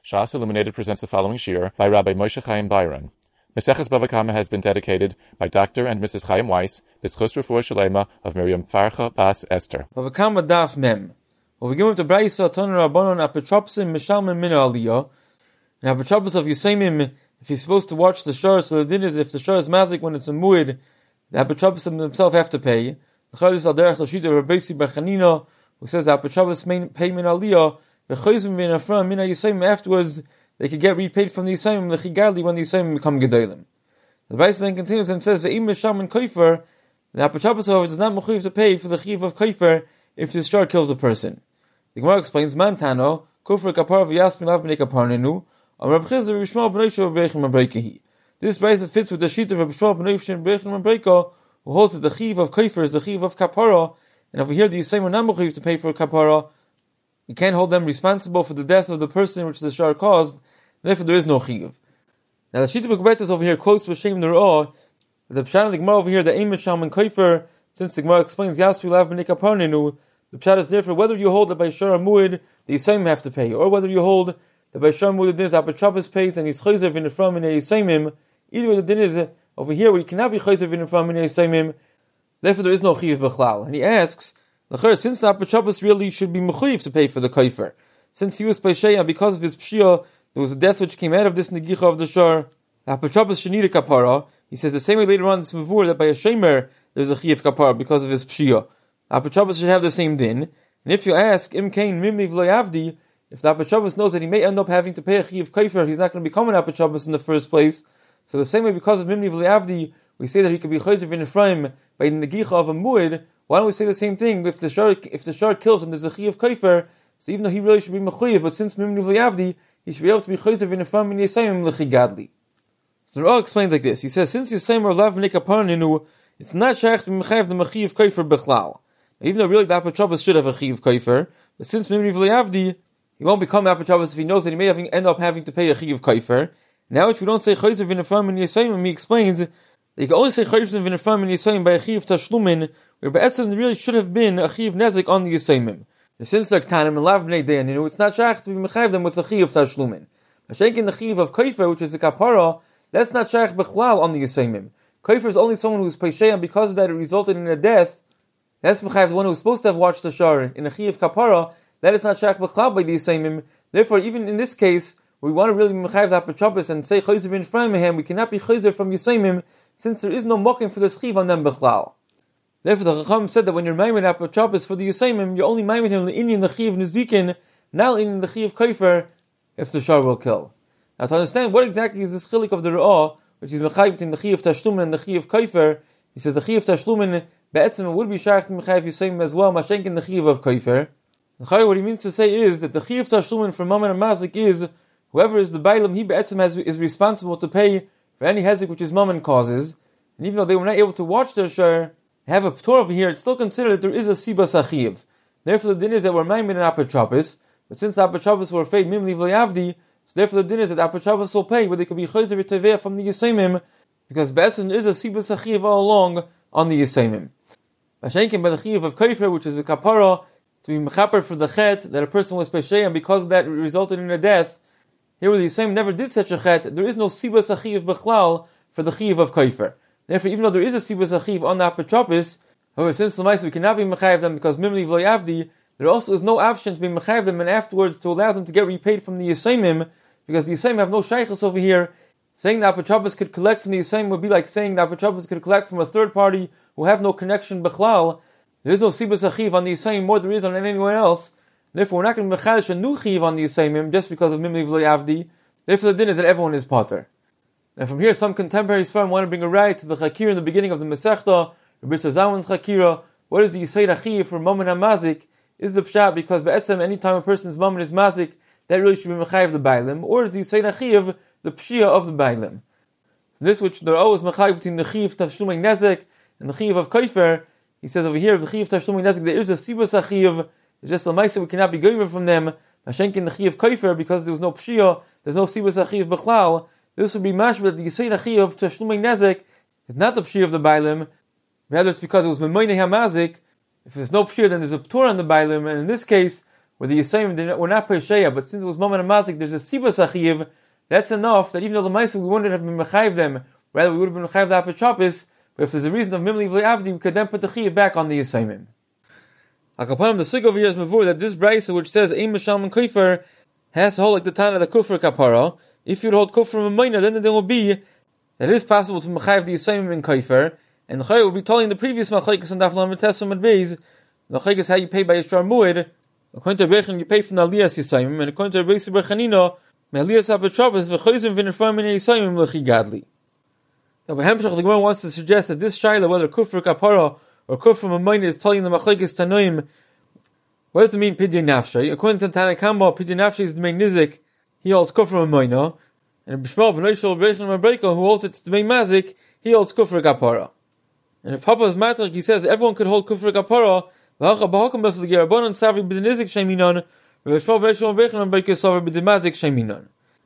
Shas Illuminated presents the following shir by Rabbi Moshe Chaim Byron. Meseches Bava Kama has been dedicated by Dr. and Mrs. Chaim Weiss, B'schus Refuah Shalema of Miriam Farcha Bas Esther. Bava Kama Daf Mem. Well, we give him to Braisa Ton Rabbanon Apetropsim Mishalmim Min Aliyah. And Apetropos of Yisaimim, if he's supposed to watch the shor, so the din is if the shor is mazik when it's a muid, the Apetropos himself have to pay. The Chaylis Al Derech Lashida Rabbeisi Bachanina, who says the Apetropos pay Min Aliyah. The Chayzim Min Afram Min Yisaimim afterwards they could get repaid from the Yisaimim lechigadli when the Yisaimim become gedolim. The Braisa then continues and says Ve'im Misham and Koifer, the Apetropos however does not mechuyev to pay for the chiv of Koifer if the shor kills a person. The Gemara explains Mantano Kufr Kapar V'Yasmin Lav B'nei Kaparnenu. Reb Chizr Rishmal B'nei Shor B'Rechem M'Breikehi. This Braisa fits with the sheet of Reb Shmuel B'nei B'Rechem M'Breiko, who holds that the chiv of Koifer is the chiv of Kapara, and over here the Yisaimim are not mechuyev to pay for Kapara. You can't hold them responsible for the death of the person which the shor caused, therefore there is no chiyuv. Now the Shita B'Kbetzes over here quotes B'Shem Ner'ah, the Pshat of the Gemara over here, the Ein Misham and Koifer, since the Gemara explains Yaspi Lav B'nei Kaparnenu, the Pshat is therefore whether you hold that by shor muid the Yisaimim have to pay, or whether you hold that by shor muid the din is Apetropos pays and he's chayzer v'nefram in Yisaimim. Either way the din is over here where you cannot be chayzer v'nefram in Yisaimim, therefore there is no chiyuv b'chlal. And he asks, since the Apetropos really should be mechuyev to pay for the koifer, since he was Pesheya because of his pshia, there was a death which came out of this negicha of the shor. The Apetropos should need a kapara. He says the same way later on in this mavur that by a shemer there's a chiyuv kapara because of his pshia. The Apetropos should have the same din. And if you ask Im Kain Mimli V'Loyavdi, if the Apetropos knows that he may end up having to pay a chiyuv koifer, he's not going to become an Apetropos in the first place. So the same way because of Mimli V'Loyavdi, we say that he could be chayzer v'nefraim by the negicha of a muid. Why don't we say the same thing if the shor kills and there's a chiyuv koifer? So even though he really should be mechuyev, but since Mimni V'Yavdi, he should be able to be chayzer v'nefram in Yisaimim lechigadli. So the Ra'ah explains like this. He says, since Yisaimim are lav b'nei kaparnenu, it's not shaykh to be mechayev the mechiyev koifer b'chlal. Even though really the Apetropos should have a chiyuv koifer, but since Mimni V'Yavdi, he won't become Apetropos if he knows that he may end up having to pay a chiyuv koifer. Now if you don't say chayzer v'nefram in Yisaimim, he explains that you can only say chayzer v'nefram in Yisaimim by a chiyuv tashlumin, where Ba'etzem there really should have been a chiyuv nezik on the Yisaimim. Since they're ktanim and lav b'nei dayaninu, it's not shaykh to be mechayev them with the chiyuv tashlumin. Mashenkin the chiyuv of koifer, which is the kapara, that's not shaykh b'chlal on the Yisaimim. Koifer is only someone who's peishei, and because of that it resulted in a death. That's mechayev the one who was supposed to have watched the shor in the chiyuv kapara. That is not shaykh b'chlal by the Yisaimim. Therefore, even in this case, we want to really be mechayev the Apetropos and say chayzer v'nefraim mehem. We cannot be chayzer from Yisaimim since there is no mokim for the chiv on them b'chlal. Therefore, the Chacham said that when you're maimed Apetropos for the Yisaimim, you're only maimed him in the chiv nezikin, not in the chiv koifer, if the shor will kill. Now, to understand what exactly is this chilik of the Ra'ah, which is mechayev between the chiv tashlumin and the chiv koifer, he says the chiv tashlumin be'etzem would be shaykh to mechayev Yisaimim as well, mashenkin the chiv of koifer. What he means to say is that the chiv tashlumin for mammon and mazik is whoever is the bailam, he be'etzem is responsible to pay for any hezek which his mammon causes, and even though they were not able to watch their shor, have a p'tor over here, it's still considered that there is a sibas achiv. Therefore, the din is that we're maimed in Apetropos, but since the Apetropos were afraid Mimli V'Yavdi, so therefore the din is that Apetropos will pay, but they could be chayzer v'teveah from the Yisaimim, because Be'etzem there is a sibas achiv all along on the Yisaimim. Mashenkin by the chiv of koifer, which is a kapara, to be mechaper for the chet that a person was peshay, and because of that it resulted in a death. Here where the Yisaimim never did such a chet, there is no sibas achiv b'chlal for the chiv of koifer. Therefore, even though there is a sibas achiv on the Apetropos, however, since l'maisa we cannot be mechayev them because Mimli V'Yavdi, there also is no option to be mechayev them and afterwards to allow them to get repaid from the Yisaimim, because the Yisaimim have no shaykhus over here. Saying the Apetropos could collect from the Yisaimim would be like saying the Apetropos could collect from a third party who have no connection b'chlal. There is no sibas achiv on the Yisaimim more than there is on anyone else. Therefore, we're not going to mechayesh a new chiv on the Yisaimim just because of Mimli V'Yavdi. Therefore, the din is that everyone is potter. And from here, some contemporary Sfarim want to bring a right to the Chakir in the beginning of the Masechta, Rabbi Zawan's Chakira. What is the Yisayid Achiv for Mammon HaMazik? Is the Pshat because Be'etzem, anytime a person's Mammon is Mazik, that really should be Mechayev the Bailim, or is the Yisayid Achiv the Pshia of the Bailim? This which there are always Mechayev between the Chiv Tashlumei Nezek and the Chiv of Koifer, he says over here, the Chiv Tashlumei Nezek, there is a Sibas Achiv, it's just a Maisa, we cannot be going from them. Mashenkin the Chiv Koifer, because there was no Pshia, there's no Sibas Achiv B'chlal. This would be mashma that the Yisayid Achiv of Tashlumei Nezek is not the Pshia of the Bailim, rather it's because it was Memoinei HaMazik. If there's no Pshia, then there's a P'tur on the Bailim, and in this case, where the Yisayim were not Pesheya, but since it was Mammon and Mazik, there's a Sibas Achiv, that's enough that even though the Maisa we wouldn't have been Mechayiv them, rather we would have been Mechayiv the Apotropos, but if there's a reason of Mimli V'li Avdi, we could then put the Chiv back on the Yisayim. Akapanim, the Sug over here is Mavur, that this Braisa which says, Ein Mishal and Kufr, has to hold like the Tana, the Kufr Kapara. If you'd hold Kufr and Mayna, then there will be, that it is possible to Mechayiv the Yisayim in Kufr, and the Chayyim will be telling the previous Machlekes and Daflam and Tessim and Beis, the Machlekes how you pay by Yishar Muid, according to Rebechan you pay from the Aliyas Yisayim, and according to Rebechan Berchanino, Aliyas Apotropos, v'choizim v'nefram in Yisayim l'chi gadli. Now, by Hemshach, the Gemara wants to suggest that this Shaila, whether Kufr Kapara or Kufr Mamayna, is telling the Machlekes Tanoim, what does it mean, Pidyon Nafshay? According to Tanna Kamma, Pidyon Nafshay is the main Nizik, he holds Kufr Mamayna, and Bishmal B'noishol Rebechan Mabreka, who holds it's the main Mazik, he holds Kufr Kapara. And if Papa's Matrik, he says everyone could hold Kufr Kapara, v'hacha b'hakam b'fl Gerabonon Savri B'denizik Sheminon, v'Bishmal B'noishol Rebechan Mabreka Savri B'demazik Sheminon.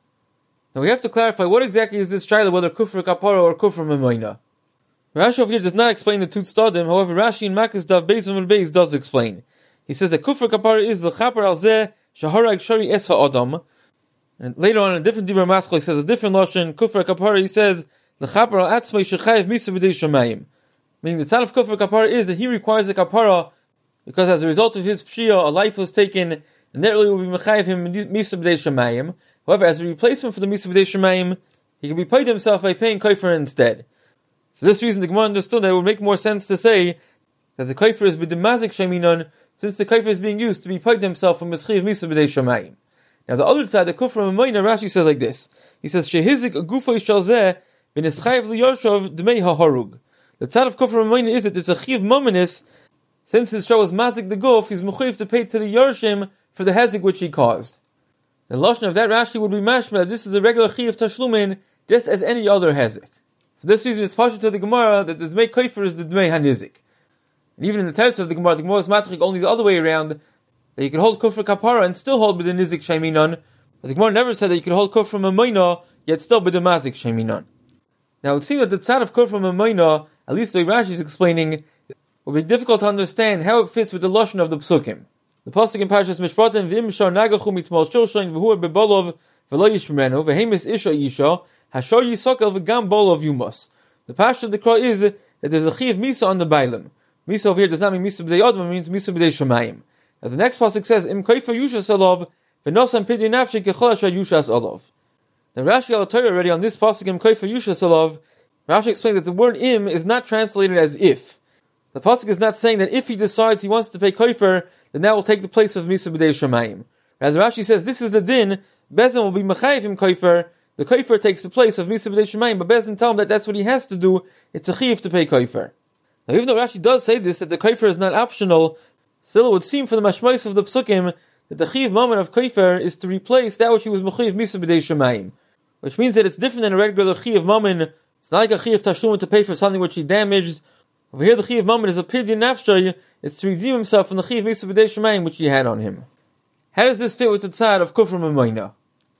Now we have to clarify what exactly is this Shaila, whether Kufr Kapara or Kufr Mamayna. Rashi over here does not explain the two Tzadim, however Rashi in Makkos Daf Beis Amud Beis does explain. He says that Kufr Kapara is l'chaper al zeh shaharag shari es ha'adam. And later on in a different Dibur Maskal he says a different Lashon, Kufr Kapara, he says l'chaper al atzmai shechayev misa b'dei shamayim. Meaning the tzad of Kufr Kapara is that he requires a Kapara because as a result of his pshia a life was taken and that really will be mechayev him misa b'dei shamayim. However, as a replacement for the Misa B'dei Shemayim, he can be paid himself by paying Kaifer instead. For this reason, the Gemara understood that it would make more sense to say that the Kaifer is B'demazik Sheminon, since the Kaifer is being used to be paid himself from Meschiv Misa B'dei Shemayim. Now, the other side, the Kufr Mamayna, Rashi says like this. He says, Shehizik Agufo Yishal Zeh, V'neschayev L'Yoshov D'mei HaHarug. The side of Kufr Mamayna is that there's a Chiv Mominis, since his show was Mazik the Guf, he's Mechuyev to pay to the Yorshim for the Hezek which he caused. The lashon of that Rashi would be mashma that this is a regular chi of tashlumin, just as any other hezek. For this reason, it's partial to the Gemara that the dmei kaifer is the dmei hanizik. And even in the text of the Gemara is matchik only the other way around, that you could hold kufr kapara and still hold b'the nizik sheminon. But the Gemara never said that you could hold kufr mamayna yet still b'the mazik sheminon. Now it would seem that the tzad of kufr mamayna, at least the way Rashi is explaining, would be difficult to understand how it fits with the lashon of the psukim. The pasuk in Parshas Mishpatim, v'im shor nagachu mitmal shoshain v'hu bebolov v'lo yishmrenu v'hemis isha hashor yisokel v'gam bolov yumos. The pasuk of the Qur'an is that there's a chi of misa on the bailim. Misa over here does not mean misa b'dei odom, it means misa b'dei shamayim. Now the next pasuk says im kaifa yushas olov v'nosam pidei nafshi kechol asher yushas olov. The Rashi al Torah already on this pasuk im kaifa yushas olov, Rashi explains that the word im is not translated as if. The pasuk is not saying that if he decides he wants to pay kaifer, then that will take the place of Misa B'dei Shamayim. Rather, Rashi says this is the din, Bezin will be Mechayiv him kaifer, the kaifer takes the place of Misa B'dei Shamayim, but Bezin tell him that that's what he has to do, it's a chiv to pay kaifer. Now even though Rashi does say this, that the kaifer is not optional, still it would seem for the mashmais of the psukim, that the chiv moment of kaifer is to replace that which he was Mechayiv Misa B'dei Shamayim. Which means that it's different than a regular chiv moment, it's not like a chiv tashlumin to pay for something which he damaged. Over here the chiv moment is a pidyon nafshay, it's to redeem himself from the chiv misa b'dei shemayim which he had on him. How does this fit with the tzad of kufr mamayna?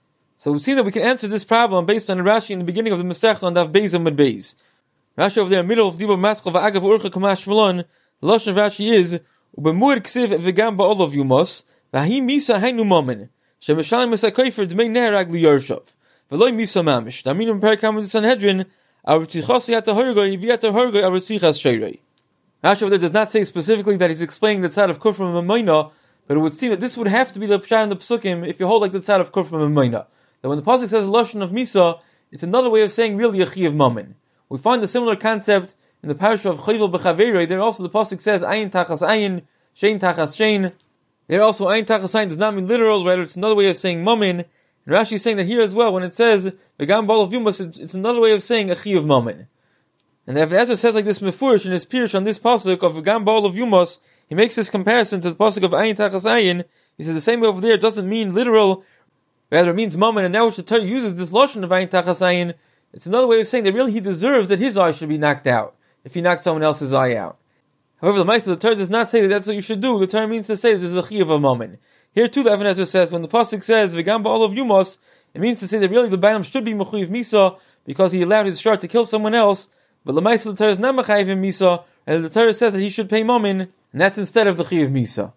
So we see that we can answer this problem based on the Rashi in the beginning of the Masechta on Daf Beis Amud Beis. Rashi over there, middle of Dibur Maskal v'agav urcha kamash malon, the lashon of Rashi is u'b'muad ksiv v'gam ba'olov yumos v'hi misa hainu momen shemishalim esakayfer d'mei neherag liyarshav v'loi misa mamish. Daminu b'perikam with the Sanhedrin. Rashi over there does not say specifically that he's explaining the tzad of kufr mamayna, but it would seem that this would have to be the pshat in the psukim if you hold like the tzad of kufr mamayna. That when the pasuk says lashon of misa, it's another way of saying really a chi of mammon. We find a similar concept in the parasha of chayvel b'chaverei. There also the pasuk says ayin tachas ayin, shein tachas shein. There also ayin tachas ayin does not mean literal, rather it's another way of saying mammon. And Rashi is saying that here as well, when it says v'gam bol of yumos, it's another way of saying a chi of mammon. And Ibn Ezra says like this mefurish in his pirush on this pasuk of v'gam bol of yumos, he makes this comparison to the pasuk of ayin tachas ayin. He says the same way over there doesn't mean literal, rather it means mammon. And now which the Torah uses this lashon of ayin tachas ayin, it's another way of saying that really he deserves that his eye should be knocked out if he knocked someone else's eye out. However, the Meister, the Torah does not say that that's what you should do. The Torah means to say that there's a chi of a mammon. Here too, the Ibn Ezra says, when the pasuk says v'gam ba'ol of yumos, it means to say that really the Bailam should be mechuyev misa because he allowed his shar to kill someone else. But the Ma'aseh the Torah is not mechayev him misa, and the Torah says that he should pay mammon, and that's instead of the chi of misa.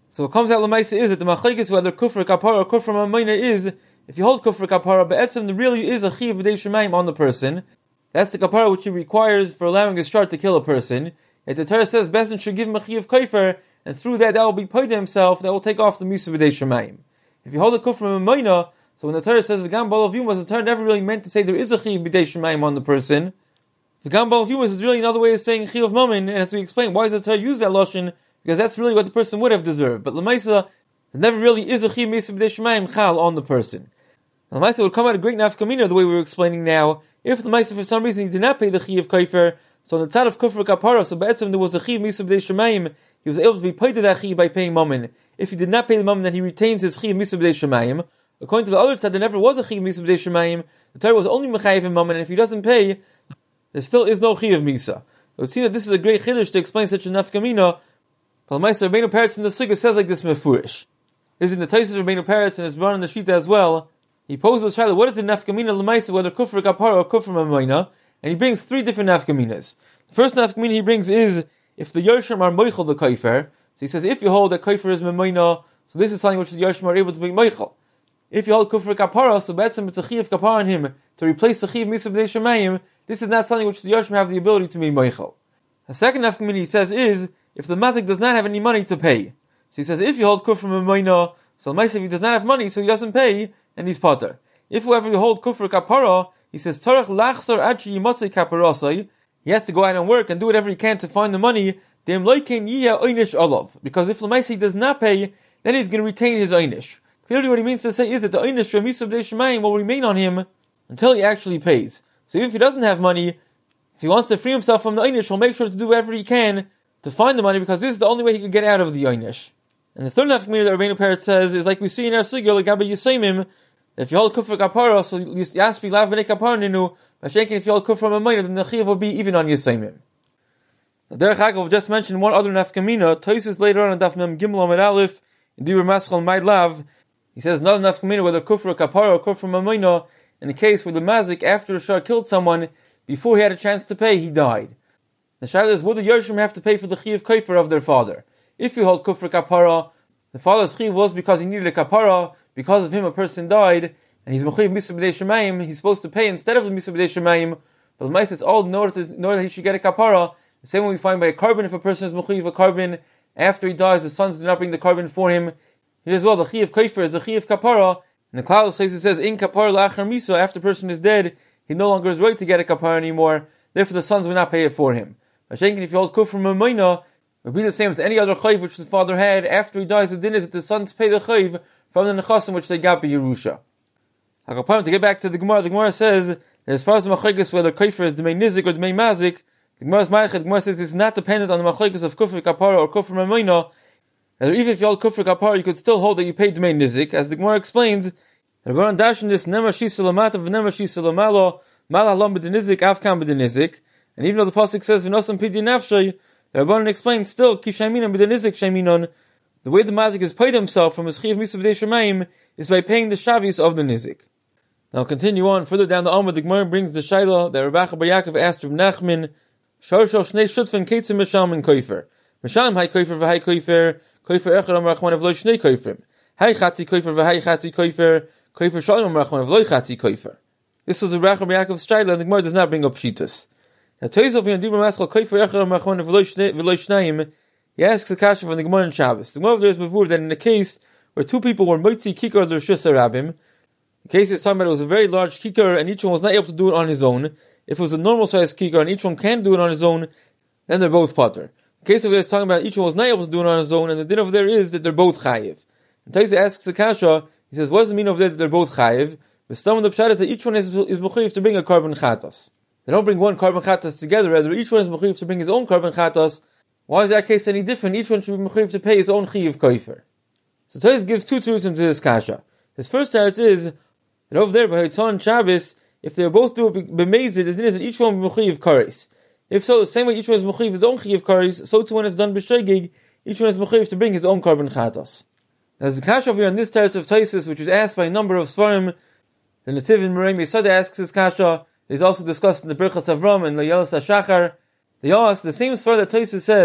So what comes out l'maisa is that the machlekes whether kufr kapara or kufr mamayna is, if you hold kufr kapara, be'etzem there really is a chiyuv b'dei shemayim on the person. That's the kapara which he requires for allowing his shart to kill a person. Yet the Torah says Besin should give him a chiyuv kaifer, and through that will be paid to himself, that will take off the misa b'dei shemayim. If you hold a kufr mamayna, so when the Torah says v'gam balav yumas, the Torah never really meant to say there is a chiyuv b'dei shemayim on the person. V'gam balav yumas is really another way of saying chiyuv mamin, and as we explained, why does the Torah use that lashon? Because that's really what the person would have deserved. But l'maisa, there never really is a chiyuv misa b'dei shemayim chal on the person. L'maisa would come out a great nafkamina the way we were explaining now. If the Maisa for some reason he did not pay the Chiyuv Kaifer, so on the tzad of Kufr Kapara, so Ba'etzim there was a Chiyuv Misa B'dei Shemayim, he was able to be paid to that Chiyuv by paying Mammon. If he did not pay the Mammon, then he retains his Chiyuv Misa B'dei Shemayim. According to the other tzad, there never was a Chiyuv Misa B'dei Shemayim. The Torah was only Mechayiv in Mammon, and if he doesn't pay, there still is no Chiyuv Misa. It would seem that this is a great chiddush to explain such a nafkamina. But the Maisa Rabbeinu Peretz in the Sugya says like this mefurish. This is in the Taisus of Rabbeinu Peretz, and it's brought in the Shita as well. He poses the shaila, what is the nafkamina l'maisa, whether kufr kapara or kufr mamayna? And he brings three different nafkaminas. The first nafkamina he brings is, if the Yoshim are moichel the kaifer, so he says, if you hold that kaifer is mamayna, so this is something which the Yoshim are able to be moichel. If you hold kufr kapara, so betzim it's a chiyuv kapara on him, to replace the chiyuv misa b'dei shemayim, this is not something which the Yoshim have the ability to be moichel. The second nafkamina he says is, if the mazik does not have any money to pay. So he says, if you hold kufr mamayna, so l'maisa if he does not have money, so he doesn't pay, and he's potter. If however you hold kufr kapara, he says tarach lachsor achi yimasei kaparasai. He has to go out and work and do whatever he can to find the money. Dem loikein yiyah einish olav, because if l'maisa does not pay, then he's going to retain his einish. Clearly, what he means to say is that the einish remisa b'dei shemayim will remain on him until he actually pays. So even if he doesn't have money, if he wants to free himself from the einish, he'll make sure to do whatever he can to find the money, because this is the only way he could get out of the einish. And the third nafkamina that Rabbeinu Peretz says is like we see in our sugya l'gabe yisaimim. If you hold kufr kapara, so yaspi lav b'nei kapara ninu. Mashenkin, if you hold kufr mamayna, then the chiyuv will be even on yisaimim. The Derech Yaakov just mentioned one other nafkamina. Tosis later on in Daf Mem Gimel Amud Aleph in Dibur Maschal Maid Lav, he says another nafkamina whether kufr kapara or kufr mamayna. In the case where the mazik after the shah killed someone before he had a chance to pay, he died. The shaila is, would the Yoshim have to pay for the chiyuv kaifer of their father? If you hold kufr kapara, the father's chiyuv was because he needed a kapara. Because of him, a person died, and he's mechayiv misa b'dei shemayim. He's supposed to pay instead of the misa b'dei shemayim. But the ma'aseh is all in order that he should get a kapara. The same way we find by a carbon, if a person is mechayiv a carbon after he dies, the sons do not bring the carbon for him. Here as well, the chiyuv kaifer is the chiyuv kapara. And the Klal says in kapara la'achar misa, after the person is dead, he no longer is right to get a kapara anymore. Therefore, the sons will not pay it for him. Mashenkin, if you hold kufr mamayna, it would be the same as any other chayiv which the father had. After he dies, the din is that the sons pay the chayiv from the nechasim which they got by Yerusha. To get back to the Gemara says that as far as the machlekes whether kaifer is d'mei nizik or d'mei mazik, the Gemara says it's not dependent on the machlekes of kufr kapara or kufr mamayna. Even if you hold kufr kapara, you could still hold that you pay d'mei nizik, as the Gemara explains. The Gemara dash in this nemar shisa lamata v'nemar shisa lamalo mal halam b'denizik avkam b'denizik, and even though the pasuk says v'nosam pidi nafshay, the Rabbanan explains still ki shayminon b'denizik shayminon. The way the mazik is paid himself from his chiyuv misa b'dei shemayim is by paying the shavis of the nizik. Now continue on further down the Amud. The Gemara brings the shaila that Rabbi Bar Yaakov asked Reb Nachman, Shor shnei shutfen keitzim misham and koifer. Misham hay koifer v'hay koifer echad am rachman avloi shnei koifrim. Hay chatzi koifer v'hay chatzi koifer shalom am rachman avloi chatzi koifer. This was Rabbi Bar Yaakov's shaila, and the Gemara does not bring up shitas. Now Teizof in Dibur Maschal koifer echad am rachman avloi shnei. He asks a kasha from the Gemara in Shabbos. The Gemara there is before that in a case where two people were moitzi kikar l'reshus harabim, the case is talking about it was a very large kikar and each one was not able to do it on his own. If it was a normal size kikar and each one can do it on his own, then they're both potter. The case over there is talking about each one was not able to do it on his own, and the din over there is that they're both chayiv. And Taisa asks a kasha, he says, what does it mean over there that they're both chayiv? The stum of the pshat is that each one is mechayiv to bring a carbon chatas. They don't bring one carbon chatas together, rather each one is mechayiv to bring his own carbon chatas. Why is that case any different? Each one should be mechayiv to pay his own chiyuv kaifer. So Taisa gives two truths to this kasha. His first teretz is that over there by Hitzon Shabbos, if they both do it b'mezid, the din is that each one will be mechayiv kares. If so, the same way each one is mechayiv his own chiyuv kares, so too when it's done b'shegig, each one is mechayiv to bring his own carbon chatas. There's a kasha over here on this teretz of Taisus, which was asked by a number of svarim. The Nativ in Merei Mesada asks this kasha. It's also discussed in the Birchas Avram and Layelas HaShachar. They ask the same svar that Taisus says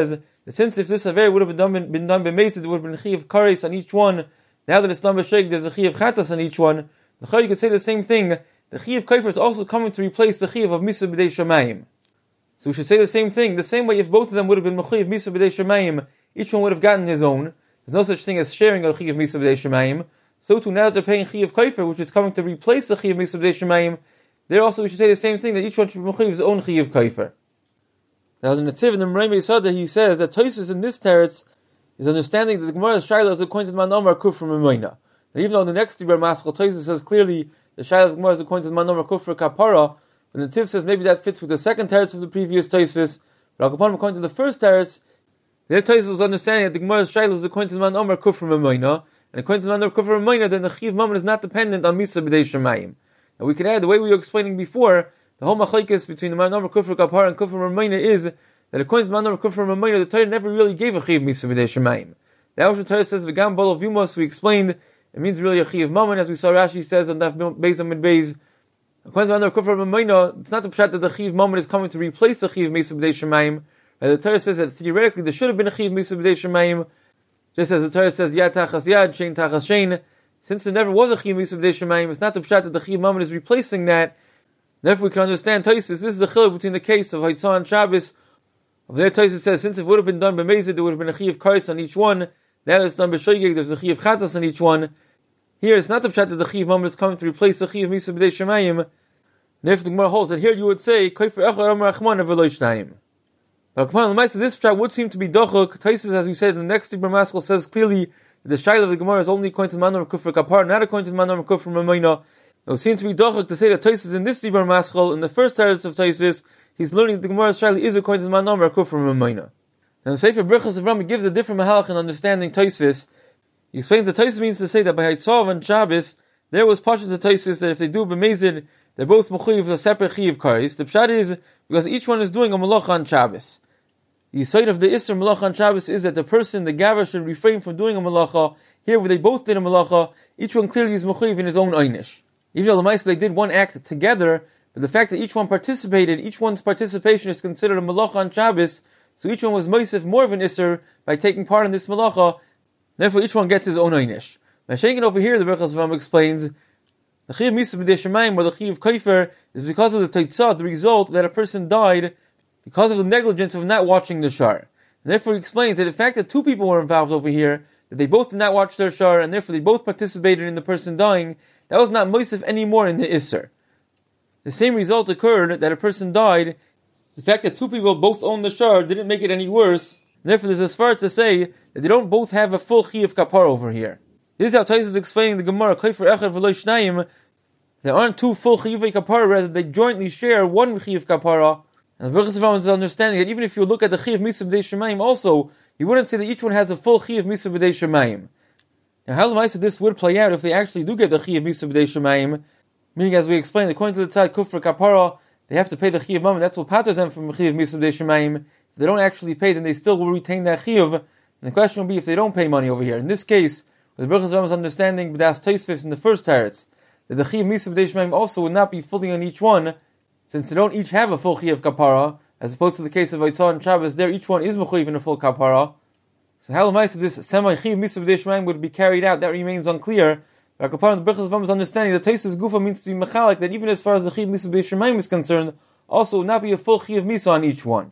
that since if this Aver would have been done by Mesa, there would have been a Chi of Kares on each one. Now that it's done by Sheikh, there's a Chi of Chatas on each one. You could say the same thing. The Chi of Kaifer is also coming to replace the Chi of Misa B'dei Shamayim. So we should say the same thing. The same way, if both of them would have been Mechi of Misa B'dei Shamayim, each one would have gotten his own. There's no such thing as sharing a Chi of Misa B'dei Shamayim. So too, now that they're paying Chi of Kaifer, which is coming to replace the Chi of Misa B'dei Shamayim, there also we should say the same thing, that each one should be Mechi of his own Chi of Kaifer. Now the Netziv in the Merayim Yisada, he says that Tosfos in this teretz is understanding that the Gemara's Shaila is according to the Man Omar Kufr Memoina. And even though in the next Dibur Maschal, Tosfos says clearly the Shaila of the Gemara is according to the Man Omar Kufr Kapara, and the Netziv says maybe that fits with the second teretz of the previous Tosfos, but according to the first teretz, their Tosfos was understanding that the Gemara's Shaila is according to the Man Omar Kufr Memoina, and according to the Man Omar Kufr Memoina, then the Chiv Mammon is not dependent on Misa B'dei Shamayim. And we can add, the way we were explaining before, the whole machlekes between the Man Omar Kufr Kapara and Kufr Memoina is that according to the Man Omar Kufr Memoina, the Torah never really gave a Chiv Misa B'dei Shamayim. That was what the Torah says, V'gam Bol of Yumos, we explained, it means really a Chiv Mammon, as we saw Rashi says on Daf Beis Amid Beis. According to the Man Omar Kufr Memoina, it's not the pshat that the Chiv Mammon is coming to replace the Chiv Misa B'dei Shamayim. The Torah says that theoretically there should have been a Chiv Misa B'dei Shamayim, just as the Torah says Yad Tachas Yad, Shein Tachas Shein. Since there never was a Chiv Misa B'dei Shamayim, it's not the pshat that the Chiv Mammon is replacing that. Therefore we can understand Tosfos, this is the chiluk between the case of Haitzah and Shabbos. Of there Tosfos says, since it would have been done by Mezid, there would have been a Chi of Kares on each one. Now that it's done by Shoigig, there's a Chi of Chatas on each one. Here it's not the pshat that the Chi of Mammon is coming to replace the Chi of Misa B'dei Shamayim. Therefore the Gemara holds that here you would say, Kaifer Echad Amar Achman V'lo Shnayim. But upon the Maisa, this pshat would seem to be Dochuk. Tosfos, as we said in the next Dibur Maschal, says clearly that the Shaila of the Gemara is only according to the Man Omar Kufr Kapar, not according to the Man Omar Kufr Memoina. It would seem to be Dochuk to say that Tosfos in this Dibur Maschal, in the first teretz of Tosfos, he's learning that the Gemara's Shaila is according to the Man Omar Kufr Memoina. And the Sefer Brichas of Rambam gives a different mahalach in understanding Tosfos. He explains that Tosfos means to say that by Haitzah and Shabbos, there was Pashat to Tosfos that if they do B'mezid, they're both Mechuyev of a separate Chi of Kares. The pshat is because each one is doing a Malacha on Shabbos. The side of the Isser Malacha on Shabbos is that the person, the Gaver, should refrain from doing a Malacha. Here, where they both did a Malacha, each one clearly is Mechuyev in his own Einish. Even though the Maisa they did one act together, but the fact that each one participated, each one's participation is considered a Malacha on Shabbos, so each one was Moisef more of an Isser by taking part in this Malacha, therefore each one gets his own Einish. By shaking over here, the Berachas Ram explains, the Chi of Misa B'dei Shamayim, or the Chi of Kaifer, is because of the Teitzah, the result that a person died because of the negligence of not watching the Shar. And therefore he explains that the fact that two people were involved over here, that they both did not watch their Shar, and therefore they both participated in the person dying, that was not Moisef anymore in the Isser. The same result occurred that a person died. The fact that two people both owned the Shar didn't make it any worse. And therefore there's a svara to say that they don't both have a full Chi of Kapar over here. This is how Tosfos is explaining the Gemara, Kaifer Echad V'lo Shnayim. There aren't two full Chi of Kapara, rather they jointly share one Chi of Kapara. And the Berachas Ram is understanding that even if you look at the Chi of Misa B'dei Shamayim also, you wouldn't say that each one has a full Chi of Misa B'dei Shamayim. Now how the Maisa this would play out if they actually do get the Chi of Misa B'dei Shamayim, meaning as we explained, according to the Tzad Kufr Kapara, they have to pay the Chi of Mammon, that's what patters them from Chi of Misa B'dei Shamayim. If they don't actually pay, then they still will retain that Chi of, and the question will be if they don't pay money over here. In this case, with the Berachas Ram's understanding, B'das Tosfos in the first teretz, that the Chi of Misa B'dei Shamayim also would not be fully on each one, since they don't each have a full Chi of Kapara, as opposed to the case of Haitzah and Shabbos, there each one is Mechuyev in a full Kapara. So how am I say this semi Chi of Misa B'dei Shamayim would be carried out? That remains unclear. But Kapara, the Berachas Ram's understanding that Tosfos Gufa means to be Mechalik, that even as far as the Chi of Misa B'dei Shamayim is concerned, also would not be a full Chi of Misa on each one.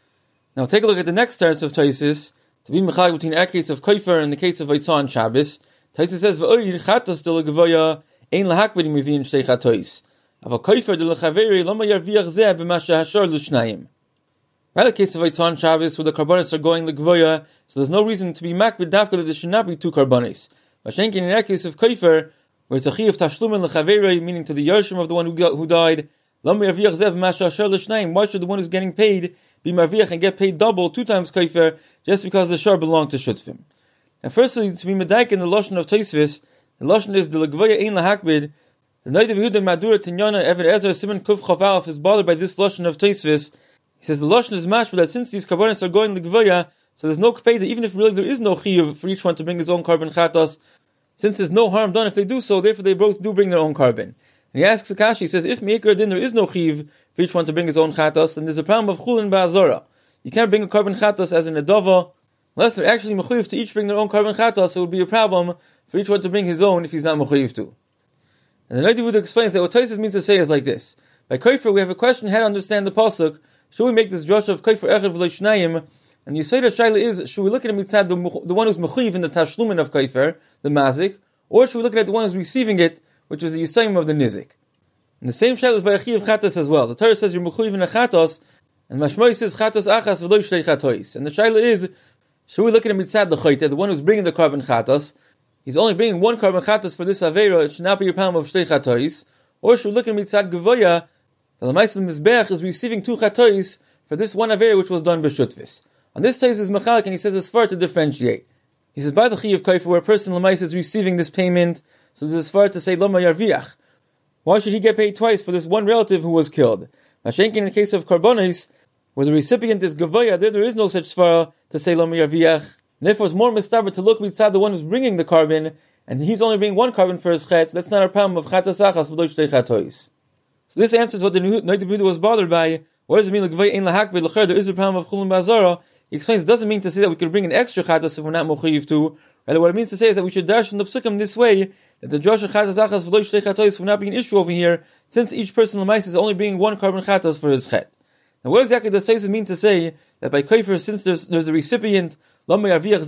Now take a look at the next teretz of Tosfos, to be Mechalik between our case of Kaifer and the case of Haitzah and Shabbos. Tosfos says, "V'oy chatas de legavoya ein lahakbid mivin shtei chatois. Aval Kaifer de lechaveri lama yarviach zeh b'ma shehashar l'shnayim." By the case of Haitzah and Shabbos, where the karbanis are going legavoya, so there's no reason to be makbid dafka that there should not be two karbanis. Vashenkin in our case of Kaifer, where it's a chi of tashlum and lechaveri, meaning to the yarshim of the one who died, lama yarviach zeh b'ma shehashar l'shnayim. Why should the one who's getting paid be marviach and get paid double, 2 times Kaifer, just because the shar belonged to Shutfim? And firstly, to be medaik in the lashon of Tosfos, the lashon is the legavoya ein lahakbid. The night of Yehuda Madura Tinyana Eved Ezer Simon Kuf Chavalf is bothered by this lashon of Tosfos. He says the lashon is mashma that since these karbanis are going legavoya, so there's no kpeda, even if really there is no chiyuv for each one to bring his own carbon chatas. Since there's no harm done if they do so, therefore they both do bring their own carbon. And he asks Akashi, he says, if Meikar Din there is no chiyuv for each one to bring his own chatas, then there's a problem of chulin ba'azara. you can't bring a carbon chatos as an adova, unless they're actually mechuyev to each bring their own carbon chatos. It would be a problem for each one to bring his own if he's not mechuyev to. And the Noda Yehuda explains that what Tosfos means to say is like this: by kofer, we have a question how to understand the pasuk. Should we make this drasha of kofer echad v'lo shnayim? And you say the shaila is: should we look at him mitzad the one who's mechuyev in the tashlumin of kofer, the mazik, or should we look at the one who's receiving it, which is the yisayim of the nizik? And the same shaila is by a chiyav chatos as well. The Torah says you're mechuyev in a chatos, and Mashmoi says chatos achas v'lo shtei chatois. And the shaila is: should we look at him mitzad the chayte, the one who's bringing the carbon chatos? He's only bringing one carbon chatos for this avera. It should not be a problem of shtei chatois. Or should we look at mitzad gevoya? The Lamaisa Mizbeach is receiving 2 chatois for this one avera which was done b'shutvis. On this case is mechalik, and he says it's far to differentiate. He says by the chiyav kaifer, where a person Lamaisa is receiving this payment, so this is far to say lama yarviach. Why should he get paid twice for this one relative who was killed? Mashenkin in the case of karbonis, where the recipient is gevoya, there is no such svara to say lama yarviach. Therefore, it's more mistaber to look mitzad the one who's bringing the carbon, and he's only bringing one carbon for his chet. That's not a problem of chatos achas v'lo shtei chatois. So this answers what the Noda Yehuda was bothered by. What does it mean? There is a problem of chulun ba'azara. He explains it doesn't mean to say that we could bring an extra chatos if we're not mochayiv to. Rather, what it means to say is that we should dash in the psukim this way, that the drasha chatos achas v'lo shtei chatois will not be an issue over here, since each person l'mais is only bringing one carbon chatos for his chet. Now, what exactly does Tosfos mean to say that by kofer, since there's a recipient, this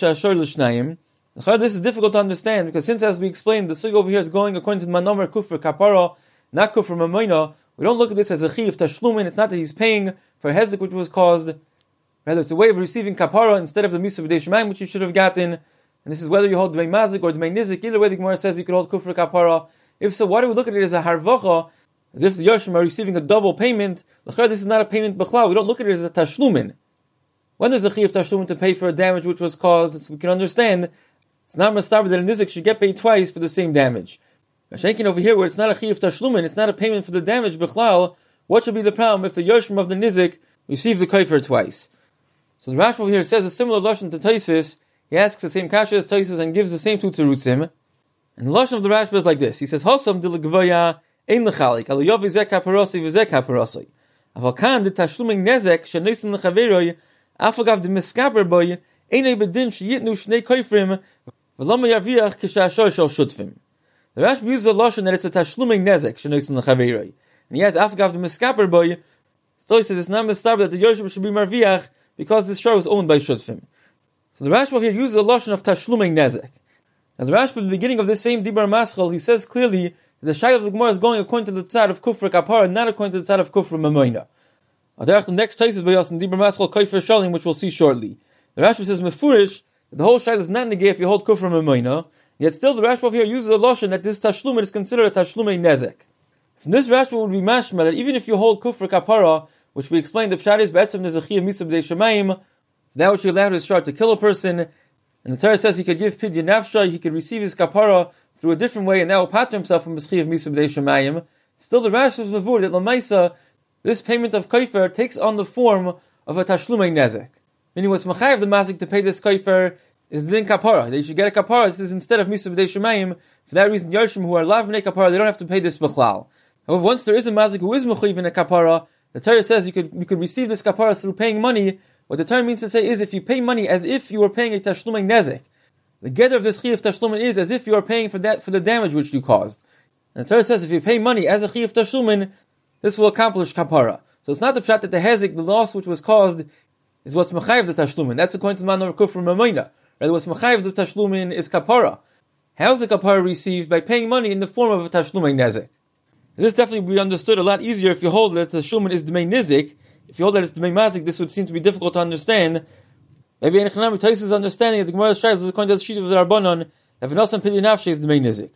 is difficult to understand, because since, as we explained, the sug over here is going according to the manomer kufr kapara, not kufr mamoina, we don't look at this as a chiv tashlumin. It's not that he's paying for a hezek which was caused, rather it's a way of receiving kapara instead of the misa b'dei shemayim which you should have gotten. And this is whether you hold dmei mazik or dmei nizik. Either way, the Gemara says you could hold kufr kapara. If so, why do we look at it as a harvacha, as if the Yoshim are receiving a double payment? L'chayr, this is not a payment b'chlal. We don't look at it as a tashlumin. When there's a chiyav tashlumin to pay for a damage which was caused, so we can understand it's not mustaber that a nizik should get paid twice for the same damage. Mashenkin over here, where it's not a chiyav tashlumin, it's not a payment for the damage b'chlal. What should be the problem if the yoshim of the nizik receives the kofer twice? So the Rashba over here says a similar lashon to Tosfos. He asks the same kasha as Tosfos and gives the same two terutzim. And the lashon of the Rashba is like this. He says, "Hosam de legvaya ein lechalik aliyav v'zek haparosei v'zek haparosei. Aval kan de tashluming nezek shenisin lechaveroi afagav de miskaber boy einay bedin sheyitnu shnei koifrim v'lama yarviach k'shashor shel shutfim." The Rashba uses a lashon that it's a tashluming nezek shenisin lechaveroi, and he has afagav de miskaber boy. So he says it's not mistaber that the yoshim should be marviach because this shor was owned by shutfim. So the Rashba here uses a lashon of tashluming nezek. Now the Rashba at the beginning of this same Dibar Maschal, he says clearly that the shayla of the Gemara is going according to the tzad of kufr kapara, not according to the tzad of kufr mamoina. The next case is by us in Dibar Maschal kofer shalim, which we'll see shortly. The Rashba says mefurish that the whole shayla is not negay if you hold kufr mamoina. Yet still the Rashba here uses a lashon that this tashlumin is considered a tashluming nezek. From this Rashba would be mashma that even if you hold kufr kapara, which we explained the pshat is be'etzem there's a chiyuv misa b'dei shemayim, that which you allowed his shar to kill a person, and the Torah says he could give pidyon nafsha, he could receive his kapara through a different way, and that will pattern himself from his chiyuv misa b'dei shemayim. Still the Rashba is mavur that l'maisa, this payment of kofer takes on the form of a tashlumei nezek. Meaning what's machayev the mazik to pay this kofer is the din kapara. They should get a kapara. This is instead of misa b'dei shemayim. For that reason, Yoshim who are lav b'nei kapara, they don't have to pay this b'chlal. However, once there is a mazik who is mechayev in a kapara, the Torah says you could receive this kapara through paying money. What the Torah means to say is if you pay money as if you were paying a tashlumei nezek, the getter of this chiyuv tashlumin is as if you are paying for the damage which you caused. And the Torah says if you pay money as a chiyuv tashlumin, this will accomplish kapara. So it's not the pshat that the hezek, the loss which was caused, is what's mechayev the tashlumin. That's according to the man of kufr mamoina. Rather, what's mechayev the tashlumin is kapara. How is the kapara received? By paying money in the form of a tashlumei nezek. This definitely will be understood a lot easier if you hold that the tashlumin is dmei nizik. If you hold that it's dmei mazik, this would seem to be difficult to understand. Maybe in Echanami Tosfos' understanding that the Gemara's shayla is according to the sheet of the Rabbanon that v'nosan pidyon nafshe is dmei nizik.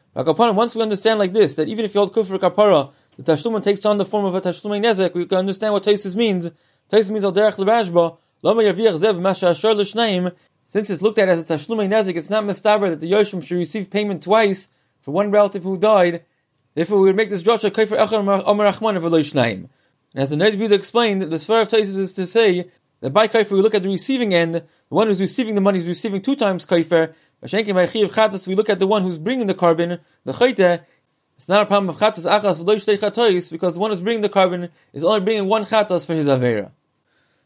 Once we understand like this, that even if you hold kufr kapara, the tashlumin takes on the form of a tashlumei nezek, we can understand what Tosfos means. Tosfos means al derech l'Rashba, lama yarviach zev masha ashar l'shnayim. Since it's looked at as a tashlumei nezek, it's not mistaber that the yoshim should receive payment twice for one relative who died. Therefore, we would make this drasha kofer echad omer achman v'lo shnayim. And as the Noda Yehuda explained, the Svar of Tosfos is to say that by kofer we look at the receiving end. The one who's receiving the money is receiving 2 times kofer. B'shenkin by chiyav chatos we look at the one who's bringing the carbon, the chayte. It's not a problem of chatos achas v'lo shtei chatois because the one who's bringing the carbon is only bringing 1 chatos for his avera.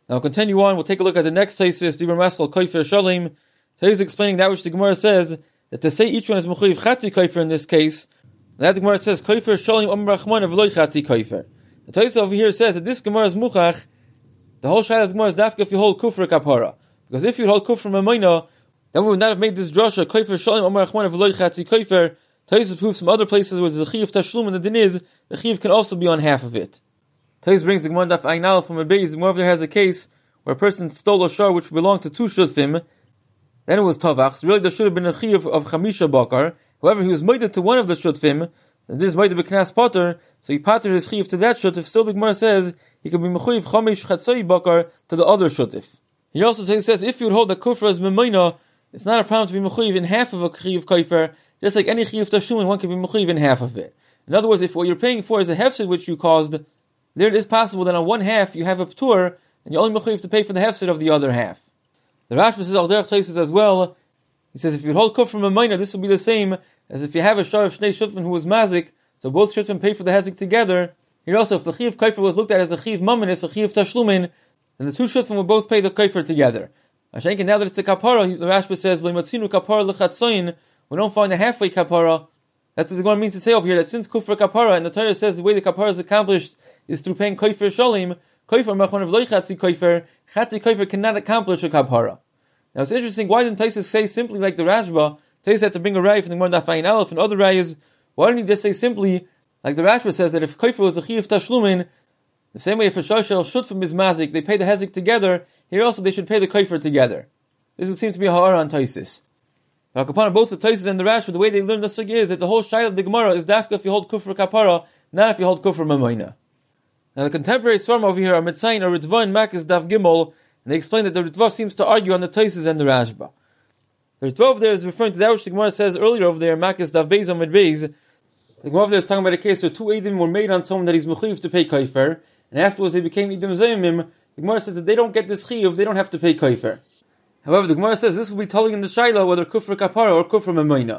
Now we'll continue on. We'll take a look at the next Taisis, Dibur Maskal Koifer Shalim. Taisis explaining that which the Gemara says, that to say each one is Mechuyev Chati Koifer in this case, that the Gemara says, Koifer Shalim Amar Rachman V'loi Chati Koifer. The Taisis over here says that this Gemara is Muchach, the whole Shayla of the Gemara is Dafka if you hold Kufr Kapara. Because if you hold Kufr Mamayna, then we would not have made this drasha, Koifer Shalim Amar Rachman V'loi Chati Koifer. Taisis proves from other places where there's a Chiv Tashlum and the din is, the Chiv can also be on half of it. Taisis brings the Gemara Daf Ayin Aleph from a base. The Gemara over there has a case where a person stole a shar which belonged to two shutfim, then it was tavach. So really there should have been a chiv of chamisha bakar. However, he was moided to one of the shutfim, and this is moided b'knas potter, so he pattered his chiv to that shutf. Still the Gemara says he could be mechuyev chamish chatzai bakar to the other shutf. He also says if you would hold that kufra as memayna, it's not a problem to be mechuyev in half of a chiv kaifer, just like any chiv tashlumin, one can be mechuyev in half of it. In other words, if what you're paying for is a hefsid which you caused, there it is possible that on one half you have a ptur, and you're only mechuyev to pay for the hefsid of the other half. The Rashba says al derech Taisus as well. He says if you hold kuf from a minor, this will be the same as if you have a shar of shnei shutfim who was mazik, so both shutfim pay for the hezek together. Here also, if the chiv kaifer was looked at as a chiv mamanis, a chiv tashlumin, then the two shutfim will both pay the kaifer together. Ashenkin, now that it's a kapara, the Rashba says loimatzinu kapara lechatzoin. We don't find a halfway kapara. That's what the Gemara means to say over here, that since kufra kapara, and the Torah says the way the kapara is accomplished is through paying kaifer shalim. Koifer machon of loy chatzi koifer, chatzi koifer cannot accomplish a kapara. Now it's interesting, why didn't Taisus say simply like the Rashba? Taisus had to bring a raya from the Gemara Daf Ayin Aleph and other rayas. Why didn't he just say simply, like the Rashba says, that if koifer was a chiv tashlumin, the same way if a shashel shutfim is mazik, they pay the hezek together, here also they should pay the koifer together. This would seem to be a ha'ara on Taisus. Now upon both the Taisus and the Rashba, the way they learn the sugya is that the whole shayla of the Gemara is dafka if you hold kufr kapara, not if you hold kufr mamayna. Now the contemporary Svarim over here are Mitzayin or Ritva and Makis Daf Gimel, and they explain that the Ritva seems to argue on the Taisus and the Rashba. The Ritva over there is referring to that which the Gemara says earlier over there, Makis Daf Beis Amid Beis. The Gemara over there is talking about a case where two Eidim were made on someone that he's mechuyev to pay kaifer, and afterwards they became Eidim Zayimim. The Gemara says that they don't get this chiyuv, they don't have to pay kaifer. However, the Gemara says this will be telling in the Shaila whether kufr kapara or kufr memayna.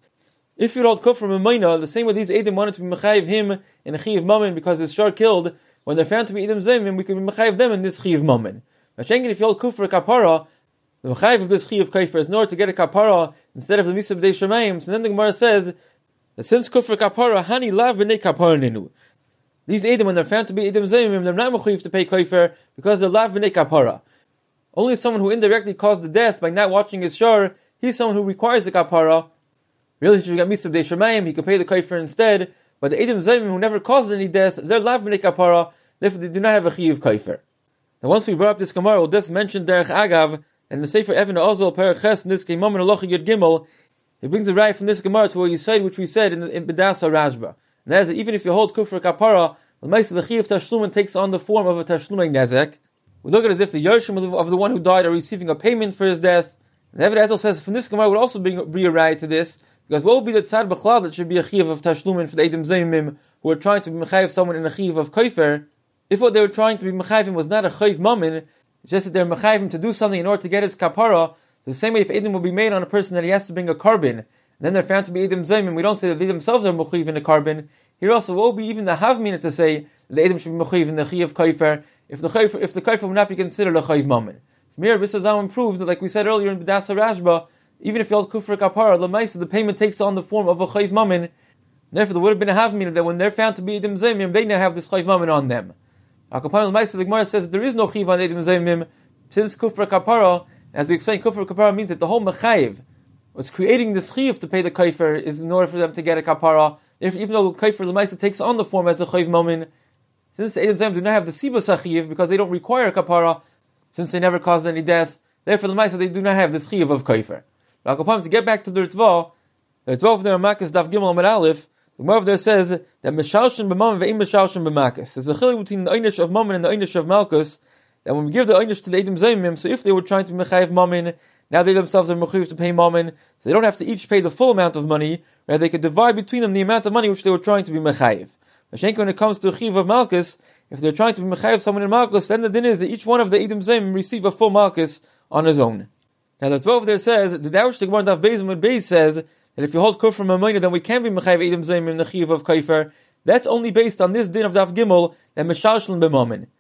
If you hold kufr memayna, the same way these Eidim wanted to be mechayiv him in a chiyav mammon because his shar killed, when they're found to be Eidim Zayimim, we can be mechayiv them in this chiyav mammon. Mashenkin, if you hold kufr kapara, the mechayiv of this chiyav kaifer is in order to get a kapara instead of the misab de shemayim. So then the Gemara says that since kufr kapara, hani lav b'nei kapara ninu. These Eidim, when they're found to be Eidim Zayimim, they're not mechayiv to pay kaifer because they're lav b'nei kapara. Only someone who indirectly caused the death by not watching his shar, he's someone who requires the kapara. Really, he should get misab de shemayim, he could pay the kaifer instead. But the Eidim Zayimim who never caused any death, they're lav b'nei kapara, therefore they do not have a chiyav kaifer. Now once we brought up this Gemara, we'll just mention Derech Agav, and the Sefer Even Ozol, Perek Ches, Niskei Mammon Alocha Yud Gimel, he brings a raya from this Gemara to what you said, which we said in B'dasa Rashba. And that is that even if you hold kufr kapara, the Maisa, the chiyav tashlumin takes on the form of a tashluming nezek. We look at it as if the Yershim of the one who died are receiving a payment for his death. And Even Ozol says from this Gemara would also be a raya to this, because what would be the tzad b'chlal that should be a chiyav of tashlumin for the Eidim Zayimim who are trying to be mechayiv someone in a chiyav of kaifer? If what they were trying to be mechayivim was not a chayiv mammon, it's just that they're mechayivim to do something in order to get his kapara. The same way if Eidim will be made on a person that he has to bring a carbon, and then they're found to be Eidim Zayimim, we don't say that they themselves are mechayiv in the carbon. Here also will be even the havmina to say that the Eidim should be mechayiv in the chiyav kaifer, if the kaifer would not be considered a chayiv mammon. From here, Bissa Zalman proved that, like we said earlier in B'dasa Rashba, even if you hold kufr kapara, the payment takes on the form of a chayiv mammon. Therefore, there would have been a havmina that when they're found to be Eidim Zayimim, they now have this chayiv mammon on them. The Gemara says that there is no chiv on Eidim Zayimim since kufra kapara. As we explained, kufra kapara means that the whole mechayiv was creating this chiv to pay the kaifer is in order for them to get a kapara. Even though the kaifer l'maisa takes on the form as a chayiv moment, since the Eidim Zayimim do not have the siba sachiv because they don't require a kapara, since they never caused any death, therefore l'maisa they do not have this chiv of kaifer. To get back to the Ritva of the Makas Daf Gimel Amid Aleph, the Gemara there says that Meshalshin b'Mammon ve'im Meshalshin b'Makas. There's a chiluk between the Einish of Mammon and the Einish of Malkus. That when we give the Einish to the Eidim Zayimim, so if they were trying to mechayiv Mammon, now they themselves are mechayiv to pay Mammon, so they don't have to each pay the full amount of money. Rather, they could divide between them the amount of money which they were trying to be mechayiv. Mashenka, when it comes to a chiv of Malkus, if they're trying to be mechayiv someone in Malkus, then the din is that each one of the Eidim Zayimim receive a full Malkus on his own. Now the 12 there says the Darush the Gemara Daf Beis Amud Beis says that if you hold kufr mamayna, then we can be mechayiv Eidim Zayimim in the chiv of kaifer. That's only based on this din of Daf Gimel that meshalshin b'mammon.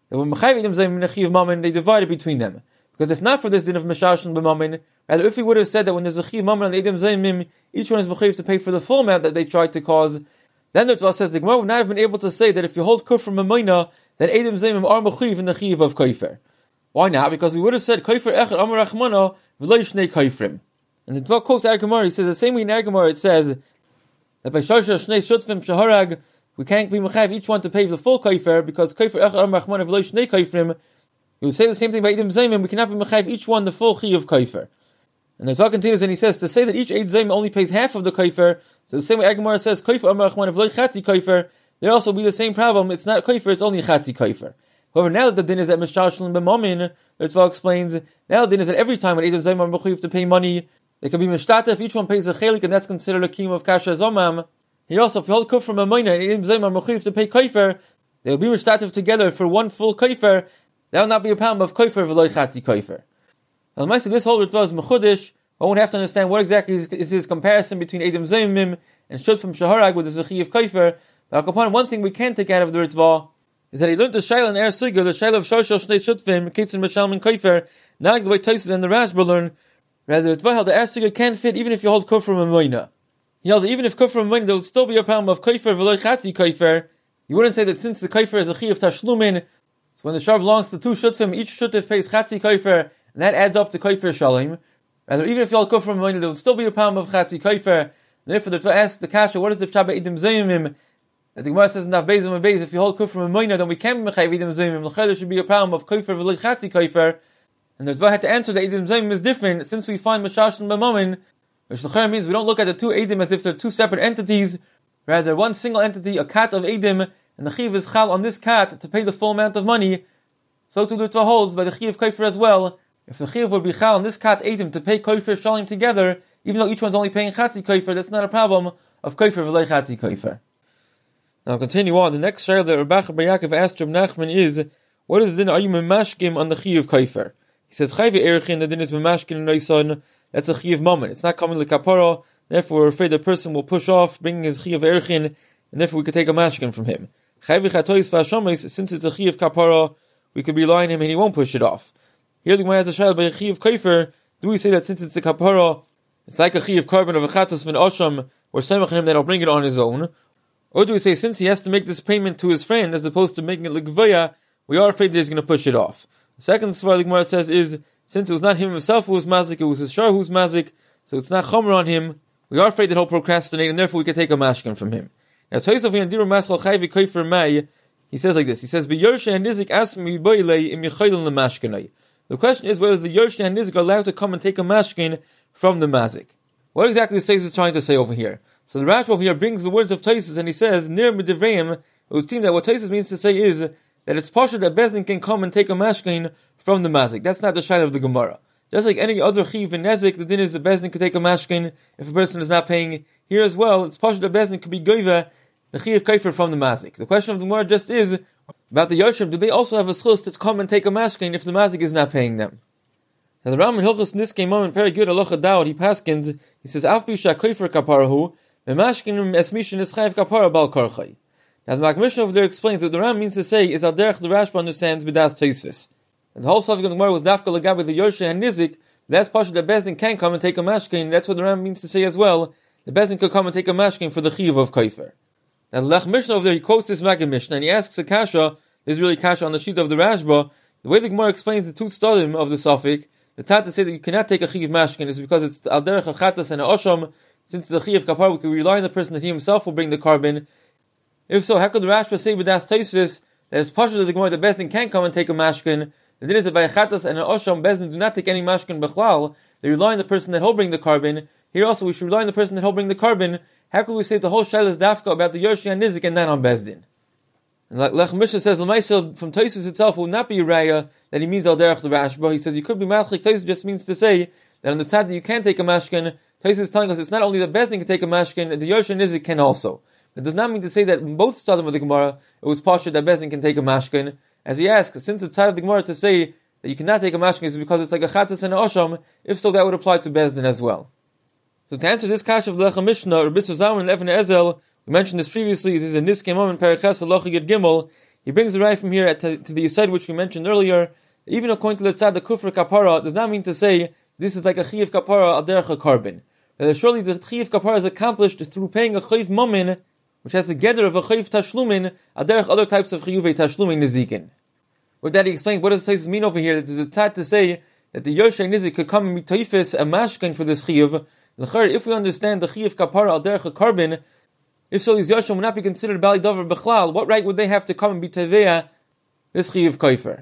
that when Mechayiv Eidim Zayim in Chiv Mammon, they divided between them. Because if not for this din of Meshashon b'Mammon, rather if we would have said that when there's a Chiv Mammon and Eidim Zayim, each one is Mechayiv to pay for the full amount that they tried to cause, then the Tzva says the Gemara would not have been able to say that if you hold Kufr Mamoina, then Eidim Zayim are Mechayiv in the Chiv of Kaifer. Why not? Because we would have said Kaifer Echad Amar Rachmana V'lo Shnei Kaifrim. And the Tzva quotes Gemara, he says the same way in Gemara it says that by Shosha Shnei Shutvim Shaharag, we can't be Mechayiv each one to pay the full Kaifer, because Kaifer Echad Amar Rachmana V'lo Shnei Kaifrim. You would say the same thing by Eidim Zayim, we cannot be Mechayiv each one the full Chi of Kaifer. And the Tzva continues and he says, to say that each Eidim Zayim only pays half of the Kaifer, so the same way Gemara says, Kaifer Amar Rachmana V'lo Chati Kaifer, there also be the same problem, it's not Kaifer, it's only Chati Kaifer. However, now that the din is that Meshashon b'Mammon, the Tzva explains, now the din is that every time when Eidim Zayim are Mechayiv to pay money, they can be Meshtatef, if each one pays a chelik, and that's considered a kiyum of Kasher Zomam. Here also, if you hold Kufr Mamoina and Eidim Zayim are Mechayiv to pay Kaifer, they will be Meshtatef together for one full Kaifer. That will not be a problem of Kaifer v'lo Chati Kaifer. Now, the Maaseh, this whole Ritva is Mechudish. One would have to understand what exactly is his comparison between Eidim Zayim and Shut from Shaharag with the Zechi of Kaifer. But upon one thing we can take out of the Ritva is that he learned the Shaila in Er Sigur, the Shaila of Shoshel Shnei Shutvim, Kitzin Meshal Min Kaifer, not the way Taisus and the Rashba learn. Rather, the Ritva held the Er Sigur can fit even if you hold Kufr Mamoina. He held that even if Kufr Mamoina, there would still be a problem of Kaifer v'lo Chati Kaifer. You wouldn't say that since the Kaifer is a Chi of Tashlumin, so when the shar belongs to two Shutvim, each Shutv pays Chati Kaifer, and that adds up to Kaifer Shalim. Rather, even if you hold Kufr Mamoina, there would still be a problem of Chati Kaifer. And therefore, the Ritva asks the Kasha, what is the Pshat Eidim Zayim? The Gemara says in Daf Beis and Beis, if you hold Kufr Mamoina, then we can't be Mechayiv Eidim Zayim. There should be a problem of Kaifer v'lo Chati Kaifer. And the Ritva had to answer that Eidim Zayim is different, since we find Meshashon b'Mammon, which l'chayr means we don't look at the two Eidim as if they're two separate entities, rather one single entity, a kat of Eidim, and the Chiv is Chal on this kat to pay the full amount of money. So too the Ritva holds by the Chiv Kaifer as well. If the Chiv would be Chal on this kat Eidim to pay Kaifer Shalim together, even though each one's only paying Chati Kaifer, that's not a problem of Kaifer v'lo Chati Kaifer. Now continue on. The next shayla that Rabbi Bar Yaakov asked Reb Nachman is, what is the din? Are you memashkim on the Chi of Kaifer? He says, Chayve Erechin, the din is memashkim and Noisan, that's a Chi of Mammon. It's not coming to Kapara, therefore we're afraid the person will push off, bringing his Chi of Erechin, and therefore we could take a mashkin from him. Chayve Chatois Vashamis, since it's a Chi of Kapara, we could rely on him and he won't push it off. Here the Gemara has a shayla by a Chi of Kaifer. Do we say that since it's a Kapara, it's like a Chi of Carbon of a Chatos V'en Osham, we're samach him that he'll bring it on his own? Or do we say, since he has to make this payment to his friend, as opposed to making it l'gvaya, we are afraid that he's going to push it off. The second svar the Gemara says is, since it was not him himself who was mazik, it was his shar who was mazik, so it's not chomer on him, we are afraid that he'll procrastinate, and therefore we can take a mashkin from him. Now, Tosaf in Diru Maschal Chayvi Kaifer May, he says like this, he says, B'yorshe and Nizik asmi boilei im yichaydon l'mashkinai. The question is whether the Yorshe and Nizik are allowed to come and take a mashkin from the mazik. What exactly the Seis is trying to say over here? So the Rashba over here brings the words of Taisus and he says, Nir Midivreim, it was seen that what Taisus means to say is that it's possible that Bezdin can come and take a mashkin from the mazik. That's not the shayla of the Gemara. Just like any other chiv and nezik, the din is that Bezdin could take a mashkin if a person is not paying. Here as well, it's possible that Bezdin could be goiva, the chiv kaifer from the mazik. The question of the Gemara just is, about the Yoshim, do they also have a schus to come and take a mashkin if the mazik is not paying them? Now the Ram in Hilchos Niskei Mom in Perigud Alocha Dawud, he paskins, he says, Af bisha kaifer kaparahu, memashkin esmishin eschayv kapara bal karchay. Now the Makmishna over there explains that the Ram means to say is al derech the Rashba understands b'das Tosfos. And the whole subject of the Gemara was dafka legabe the Yorshe and Nizik. That's possible that Bezdin can come and take a mashkin. That's what the Ram means to say as well. The Bezdin could come and take a mashkin for the chiv of kaifer. Now the Lech Mishnah over there, he quotes this Maggid Mishnah and he asks a kasha. This is really kasha on the sheet of the Rashba. The way the Gemara explains the two stadim of the suffix, the Tata say that you cannot take a chiv mashkin is because it's al derech a chatas and a osham. Since it's a chiv kapar, we can rely on the person that he himself will bring the carbon. If so, how could the Rashba say b'das Tosfos that it's possible that the Gemara that Bezdin can come and take a mashkin? The din is that by a chatas and an osham, Bezdin do not take any mashkin b'chlal. They rely on the person that he'll bring the carbon. Here also, we should rely on the person that he'll bring the carbon. How could we say the whole shayla is dafka about the Yoshi and Nizik and not on Bezdin? And like Lech Mishnah says, L'maisel from Tosfos itself will not be a raya that he means al derech the Rashba. He says you could be matchik. Tosfos just means to say that on the side that you can take a mashkin, Tosfos is telling us it's not only that Bezdin can take a mashkin, the Yoshi and Nizik can also. It does not mean to say that in both stadim of the Gemara it was posher that Bezdin can take a mashkin. As he asks, since it's side of the Gemara to say that you cannot take a mashkin is because it's like a chatas and an osham, if so that would apply to Bezdin as well. So to answer this kasha of the Lech Mishnah, Rabbi Zalman and Even Ezel, we mentioned this previously, this is a Niskei Mom in Periches Halacha Yud Gimel. he brings the right from here to the Yisod which we mentioned earlier. Even according to the Tzad, the Kufr Kapara does not mean to say this is like a Chiyav Kapara al derech a carbon. Surely the Chiyav Kapara is accomplished through paying a Chayiv Mammon, which has the gather of a Chayiv Tashlumin, al derech other types of Chiyuvei Tashlumin Nizikin. With that he explained, what does this mean over here? That there's a Tzad to say that the Yoshei Nizik could come and be Taifis a Mashkin for this Chiyav. If we understand the Chiyav Kapara al derech a carbon, if so these Yoshim would not be considered Bali Dover Bechlal, what right would they have to come and be Teveya this Chiyav Kaifer?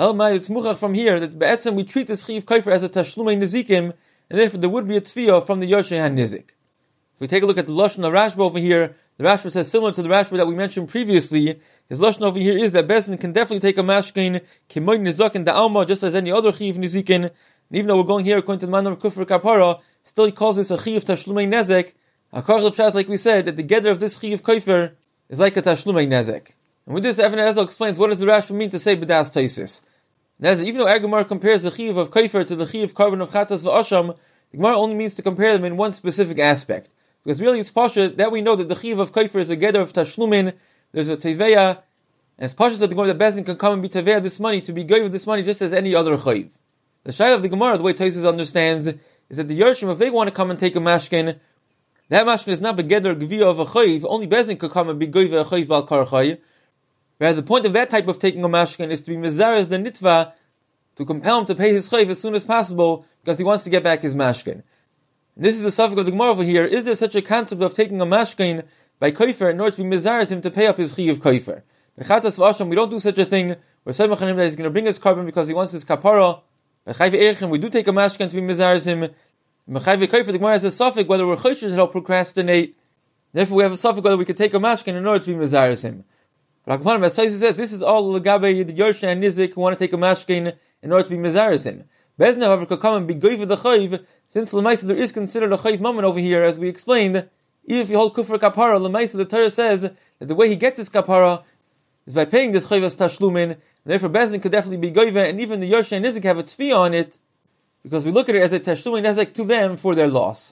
From here, that Be'etzem we treat this Chiyav Kaifer as a Tashlumei Nizikim, and therefore there would be a Tfiyah from the Yoshei HaNizik. If we take a look at the Lashon of Rashba over here, the Rashba says similar to the Rashba that we mentioned previously. His Lashon over here is that Bezdin can definitely take a Mashkin, Kimoy Nizakin Da'alma, just as any other Chiyav Nizikin. And even though we're going here according to the man of Kufr Kapara, still he calls this a Chiyav Tashlumei Nezek. Akarach L'Pshas, like we said, that the gather of this Chiyav Kaifer is like a Tashlumei Nezek. And with this, Evan Ezel explains what does the Rashba mean to say B'das Taisis. Even though Agamar compares the Chiyav of Kaifer to the Chiyav carbon of Chatas v'Asham, the Gemara only means to compare them in one specific aspect. Because really it's Pasha that we know that the Chiyav of Kaifer is a gather of Tashlumin, there's a Teveya, and it's Pasha that the Gemara that Bezdin can come and be Teveya this money, to be gave with this money just as any other Chayiv. The Shayla of the Gemara, the way Taisus understands, is that the Yershim, if they want to come and take a Mashkin, that Mashkin is not Begeder Gviya of a Chayiv, only Bezdin could come and be Gviya a Chayiv Bal Kar Chayiv. Whereas the point of that type of taking a mashkin is to be mizares the nitva, to compel him to pay his chayv as soon as possible, because he wants to get back his mashkin. And this is the suffix of the Gemara over here. Is there such a concept of taking a mashkin by kaifer in order to be mizares him to pay up his chayv kaifer? Bechatas v'asham, we don't do such a thing. We're saying that he's going to bring his carbon because he wants his kapara. By chayv erechem, we do take a mashkin to be mizares him. By chayv kaifer, the Gemara has a suffix whether we're chayshes help procrastinate. Therefore, we have a suffix whether we could take a mashkin in order to be mizares him. But Akman Masai says this is all Lagabe the Yoshei and Nizik who want to take a mashkin in order to be mizaris him. Bezdin, however, could come and be goy for the chayv, since Lemaisa there is considered a chayv moment over here, as we explained. Even if you hold kufr kapara, Lemaisa the Torah says that the way he gets his kapara is by paying this chayv as tashlumin, and therefore Bezdin could definitely be goy, and even the Yoshei and Nizik have a tfiyah on it, because we look at it as a tashlumin nezek to them for their loss.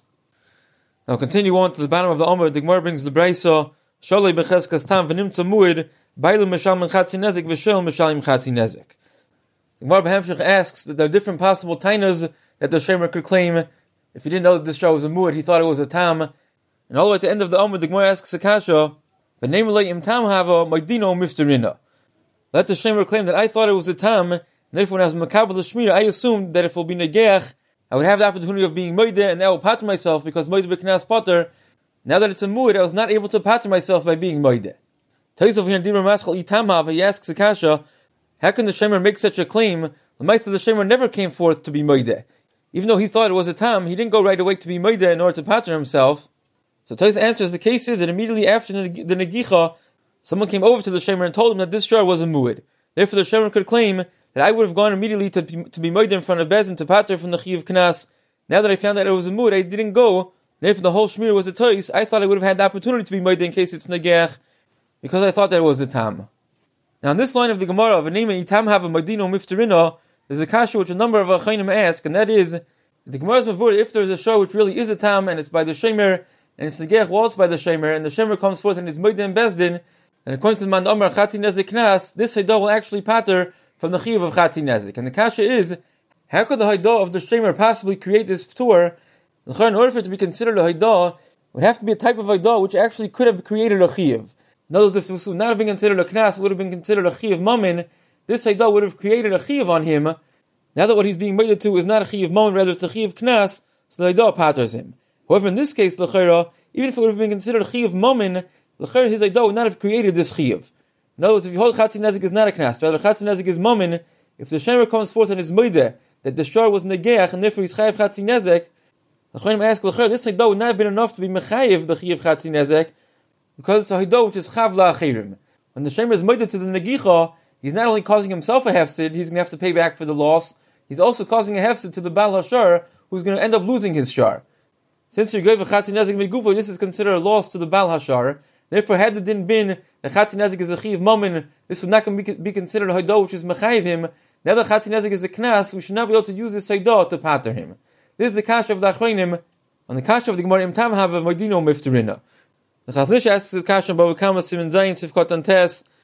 Now continue on to the bottom of the Omer. The Gemara brings the Braisa Shalei becheskas tam v'nimtza muid bailu mishalim chatzi nezek v'shel mishalim chatzi nezek. The Gemara B'Hamshich asks that there are different possible tainas that the Shemer could claim. If he didn't know that this shah was a muid, he thought it was a tam. And all the way at the end of the Omer, the Gemara asks a kasha, v'neim lei im tam hava maydino mifterina. Let the Shemer claim that I thought it was a tam, and therefore when I was makabel the shmira, I assumed that if it will be negeach, I would have the opportunity of being moide, and I will pater myself because moide b'knas pater. Now that it's a muid, I was not able to pater myself by being moide. Tais over here in Dibur Maschal Itam Hava, he asks Akasha, how can the Shemer make such a claim? The Meister of the Shemer never came forth to be moide. Even though he thought it was a tam, he didn't go right away to be moide in order to pater himself. So Tais answers, the case is that immediately after the Negicha, someone came over to the Shemer and told him that this shar was a muid. Therefore the Shemer could claim that I would have gone immediately to be moide in front of Bezin to pater from the Chiyav Knas. Now that I found that it was a muid, I didn't go. Therefore the whole shmir was a tois. I thought I would have had the opportunity to be moide in case it's negeach, because I thought that it was a tam. Now in this line of the Gemara of Anima Itam have a Madino Mifterina, there's a kasha which a number of Achainim ask, and that is the Gemara's mavur, if there's a show which really is a tam and it's by the Shemer, and it's negeach while it's by the Shemer, and the Shemer comes forth and is moide in Bezdin, and according to the Man Amar Chatzi Nezek Knas, this Haidah will actually pater from the Chiyav of Chatzi Nezek. And the kasha is, how could the Haidah of the Shemer possibly create this p'tur? In order for it to be considered a Haidah, it would have to be a type of Haidah which actually could have created a Chiyav. In other words, if this would not have been considered a Knas, it would have been considered a Chiyav Mammon, this Haidah would have created a Chiyav on him. Now that what he's being made to is not a Chiyav Mammon, rather it's a Chiyav Knas, so the Haidah paters him. However, in this case, L'chaira, even if it would have been considered a Chiyav Mammon, L'chaira, his Haidah would not have created this Chiyav. In other words, if you hold Chatzi Nezek is not a Knas, rather Chatzi Nezek is Mammon, if the Shemer comes forth and is Moide, that the shor was Negeach, and therefore he's Chayav Chatzi Nezek, the Chayyim ask, this Haidah would not have been enough to be Mechayiv, the Chiyav Chatzi Nezek, because it's a Haidah which is Chav La'achirim. When the Shemer is Moide to the Negicha, he's not only causing himself a hefsid, he's going to have to pay back for the loss, he's also causing a hefsid to the Baal HaShar, who's going to end up losing his shar. Since you're going for Chatzi Nezek Megufo, this is considered a loss to the Baal HaShar. Therefore, had the din been the Chatzi Nezek is a Chiyav Mammon, this would not be considered a Haidah which is Mechayiv him. Now that Chatzi Nezek is a Knas, we should not be able to use this Haidah to pater him. This is the kasha of the Achronim, on the kasha of the Gemara Im Tam have a Modino Mifterina. The Chazon Ish asks his kasha about Bava Kama Siman Zayin Sifkot Antes.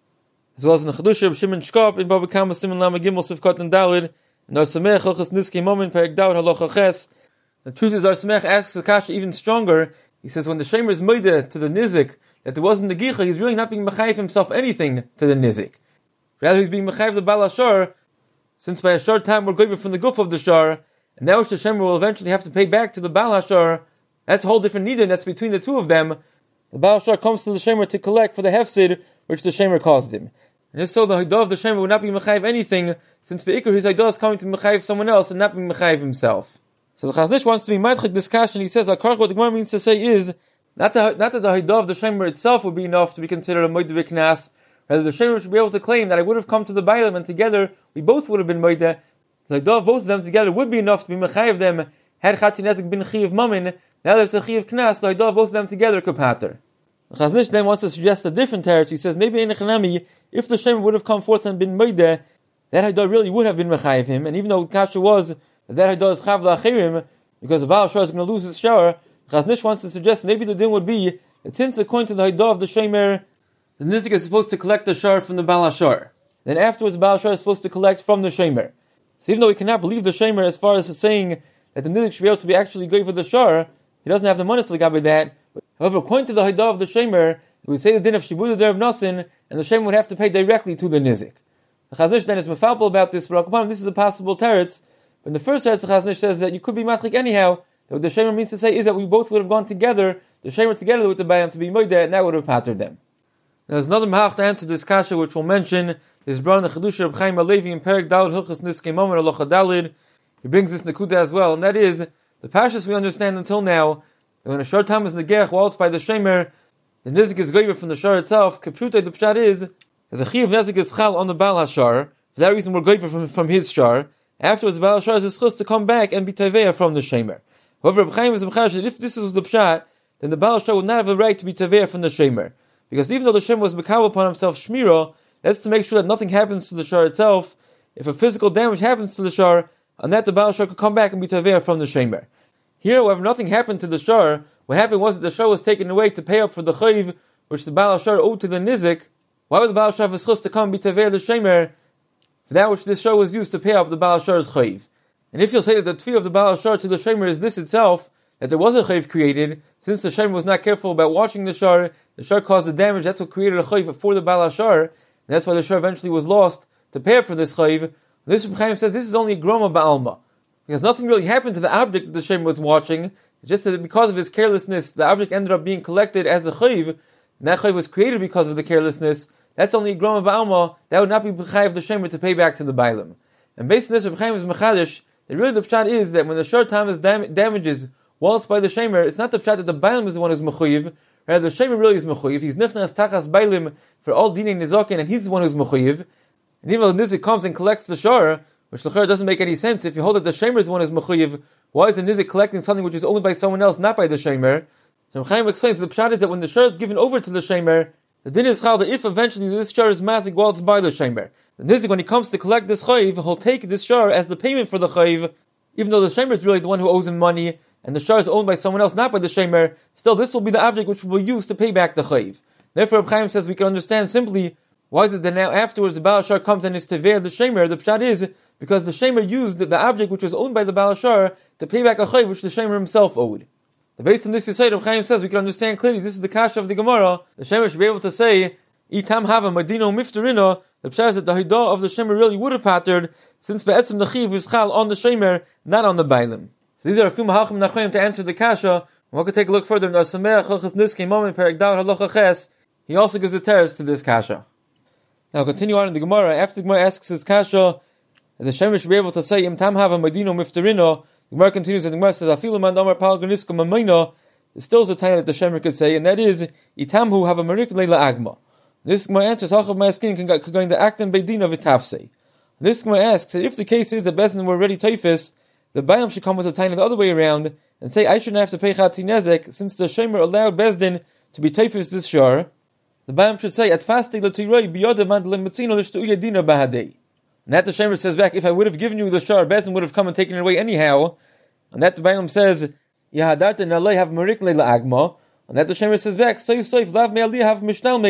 as well as in the Chedusha of Shimon Shkop in Baba Kama Simon Lama Gimel Sivkot and Dalid, and Ar Samech Hilchas Niskei Momin Perek Daud Halacha Ches. The truth is, Ar Samech asks the kasha even stronger. He says when the Shemer is moide to the nizik that there wasn't the gicha, he's really not being mechayiv himself anything to the nizik. Rather, he's being mechayiv the Baal Ashar, since by a short time we're going from the guf of the shar, and now the Shemer will eventually have to pay back to the Baal Ashar. That's a whole different nidin that's between the two of them. The Baal Ashar comes to the Shemer to collect for the hefsid which the Shemer caused him. And if so, the Haidah of the Shemer would not be mechayiv anything, since Be'ikr his Haidah is coming to mechayiv someone else and not being mechayiv himself. So the Chazon Ish wants to be madchik discussion. He says, Akarch, what the Gemara means to say is, not that the Haidah of the Shemer itself would be enough to be considered a moed v'knas. Rather, the Shemer should be able to claim that I would have come to the Bailam and together we both would have been moed. The Haidah of both of them together would be enough to be mechayiv them. Had Chatzin Nezek been chiv mamin, now there's a chiv knas, the Haidah of both of them together could pater. The Chazon Ish then wants to suggest a different teretz. He says, maybe in Echanami, if the Shemer would have come forth and been moed, that Haidah really would have been mechayiv him, and even though the kasha was that Haidah is chav la'achirim, because the Baal Ashar is going to lose his shower, Chazon Ish wants to suggest maybe the din would be that since according to the Haidah of the Shemer, the Nizik is supposed to collect the shar from the Baal Ashar, then afterwards the Baal Ashar is supposed to collect from the Shemer. So even though we cannot believe the Shemer as far as saying that the Nizik should be able to be actually good for the shar, he doesn't have the money to by that. However, according to the Haidah of the Shemer, we would say the din of Shibud Derav Nasin, and the Shemer would have to pay directly to the Nizik. The Chazon Ish then is mefalpel about this, but this is a possible teretz. But in the first teretz, the Chazon Ish says that you could be matchik anyhow. That what the Shemer means to say is that we both would have gone together, the Shemer together with the Bayam to be moedeh, and that would have pattered them. Now, there's another mahach to answer this kasha, which we'll mention. This brought in the Chedusha of Chaim Alevi in Perek Daled Hilchas Niskei Momin Halacha Dalid. He brings this nekuda as well, and that is the pashas we understand until now. That when a short time is negech, while it's by the Shemer, the nizik is goyver from the shar itself. Kaprute, the pshat is that the chi of nizik is chal on the Baal Hashar. For that reason, we're goyver from his shar. Afterwards, the Baal Hashar is schus to come back and be teveya from the Shemer. However, Reb Chaim is mechash that if this was the pshat, then the Baal Hashar would not have a right to be teveya from the Shemer, because even though the Shemer was mekabel upon himself shmira, that's to make sure that nothing happens to the shar itself. If a physical damage happens to the shar, on that the Baal Hashar could come back and be teveya from the Shemer. Here, however, nothing happened to the shar. What happened was that the shar was taken away to pay up for the chayiv which the Baal Hashar owed to the nizik. Why would the Baal Hashar have a schus to come and be teveya the Shemer for that which this shar was used to pay up the Baal Hashar's chayiv? And if you'll say that the tefillah of the Baal Hashar to the Shemer is this itself, that there was a chayiv created, since the Shemer was not careful about washing the shar caused the damage, that's what created a chayiv for the Baal Hashar, and that's why the shar eventually was lost to pay up for this chayiv. This Reb Chaim says this is only a groma ba'alma, because nothing really happened to the object that the Shemer was watching. It's just that because of his carelessness, the object ended up being collected as a chayiv, and that chayiv was created because of the carelessness. That's only a groma ba'alma. That would not be chayiv the Shemer to pay back to the Bailam. And based on this, Reb Chaim is mechadish that really the pshat is that when the short time is damages while it's by the Shemer, it's not the pshat that the Bailam is the one who's mechuyev. Rather, the Shemer really is mechuyev. He's nichnas tachas Bailim for all dinei nizakin, and he's the one who's mechuyev. And even though Nizik comes and collects the shar, which l'chera doesn't make any sense, if you hold that the Shemer is the one who's mechuyev, why is the Nizik collecting something which is owned by someone else, not by the Shemer? So Chaim explains the pshat is that when the shar is given over to the Shemer, the din is chal that if eventually this shar is masik while it's by the Shemer, the Nizik, when he comes to collect this chayiv, he'll take this shar as the payment for the chayiv, even though the Shemer is really the one who owes him money, and the shar is owned by someone else, not by the Shemer. Still, this will be the object which will be used to pay back the chayiv. Therefore, Reb Chaim says we can understand simply why is it that now afterwards the Baal Hashar comes and is teveya the Shemer. The pshat is because the Shemer used the object which was owned by the Baal Hashar to pay back a chayiv which the Shemer himself owed. Based on this Yisayid, Reb Chaim says we can understand clearly this is the kasha of the Gemara. The Shemer should be able to say, Itam hava madino mifterino. The pshat is that the Haidah of the Shemer really would have pattered, since be'etzim the chiv is chal on the Shemer, not on the Bailim. So these are a few mahachim nachayim to answer the kasha. We can take a look further in Ar Samech Hilchas Niskei Momin Perek Daud Halacha Ches. He also gives a teretz to this kasha. Now continue on in the Gemara. After the Gemara asks his kasha, the Shemer should be able to say, Im tam hava madino mifterino. The Gemara continues and the Gemara says, Afilu man damar pal ganiska mamayna. There still is a time that the Shemer could say, and that is, Itamhu have a marik leila agma. This Gemara answers, Hachav Ma'askin can go in the Akdem Beidina V'tafsei. This Gemara asks that if the case is that Bezdin were already taifis, the Bayam should come with a time the other way around and say, I shouldn't have to pay Chatzi Nezek, since the Shemer allowed Bezdin to be taifis this shar. The Bayam should say, At fasti l'tiroi biyode mandlim mitzino l'shtu yedina bahadei. And that the Shemer says back, if I would have given you the shar, Bezdin would have come and taken it away anyhow. And that the Bayam says, Yahadarte nalei have marik leila agma. And that the Shemer says back, Soif lav me ali have mishnal me.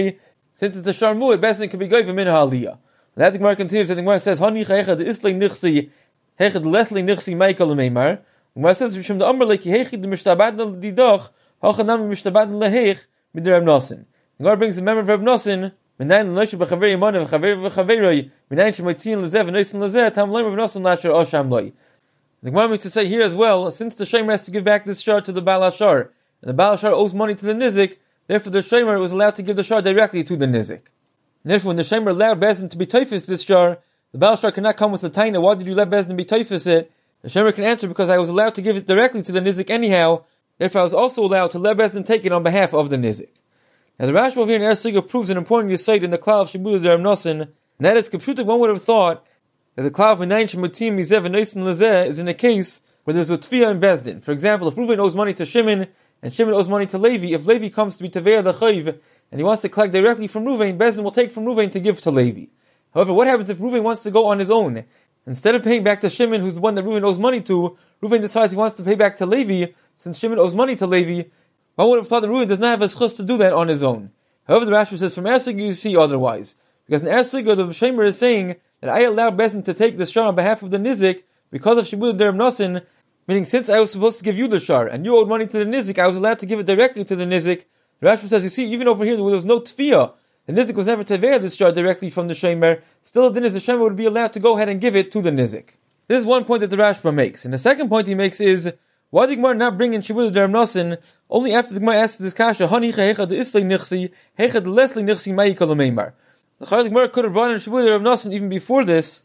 since it's a shar mu'id, Bezdin could be goyva min ha'aliyah. That the Gemara continues, and the Gemara says, Hani chayechad islay nichsi, hechad lesli nichsi Michael Meimar. The Gemara says, V'shem the Amr leki hechid mishtabadna l'didoch, hachanam mishtabadna lehech midr Reb Nosson. The Gemara brings the memory of Reb Nosson, Menayin l'noishu b'chaveri yimonim, v'chaveri v'chaveroi, Menayin shemoitziyin l'zeh v'noisin l'zeh, tam loim Reb Nosson l'asher osham loi. The Gemara makes to say here as well, since the Shemer has to give back this shar to the Baal Hashar, and the Baal Hashar owes money to the Nizik, therefore the Shemer was allowed to give the shar directly to the Nizik. And therefore when the Shemer allowed Bezdin to be teifis this shar, the Baal Hashar cannot come with the taina, why did you let Bezdin be teifis it? The Shemer can answer, because I was allowed to give it directly to the Nizik anyhow, therefore I was also allowed to let Bezdin take it on behalf of the Nizik. Now the Rashba over here in Er Siga proves an important yesod in the Klal of Shibud Reb Nosson, and that is, computing one would have thought that the Klal of Menayin Shemutim Mizev and Noisin Lezeh is in a case where there's a tfiyah in Bezdin. For example, if Reuven owes money to Shimon, and Shimon owes money to Levi, if Levi comes to be Teveya the Chayiv, and he wants to collect directly from Reuven, Bezdin will take from Reuven to give to Levi. However, what happens if Reuven wants to go on his own? Instead of paying back to Shimon, who's the one that Reuven owes money to, Reuven decides he wants to pay back to Levi, since Shimon owes money to Levi. One would have thought that Reuven does not have a schus to do that on his own. However, the Rashi says, from Er Siga you see otherwise. Because in Er Siga, the Shemer is saying that I allowed Bezdin to take this shar on behalf of the Nizik, because of Shibud Reb Nosson, meaning since I was supposed to give you the shar, and you owed money to the Nizik, I was allowed to give it directly to the Nizik. The Rashi says, you see, even over here, where there was no tfiyah, the Nizik was never teveya this shar directly from the Shemer, still the din is the Shemer would be allowed to go ahead and give it to the Nizik. This is one point that the Rashba makes. And the second point he makes is, why did the Gemara not bring in Shibud Reb Nosson only after the Gemara asks this kasha, Hani chehechad islay nichsi, hechad lesli nichsi ma'ikal meimar. The Gemara could have brought in Shibud Reb Nosson even before this.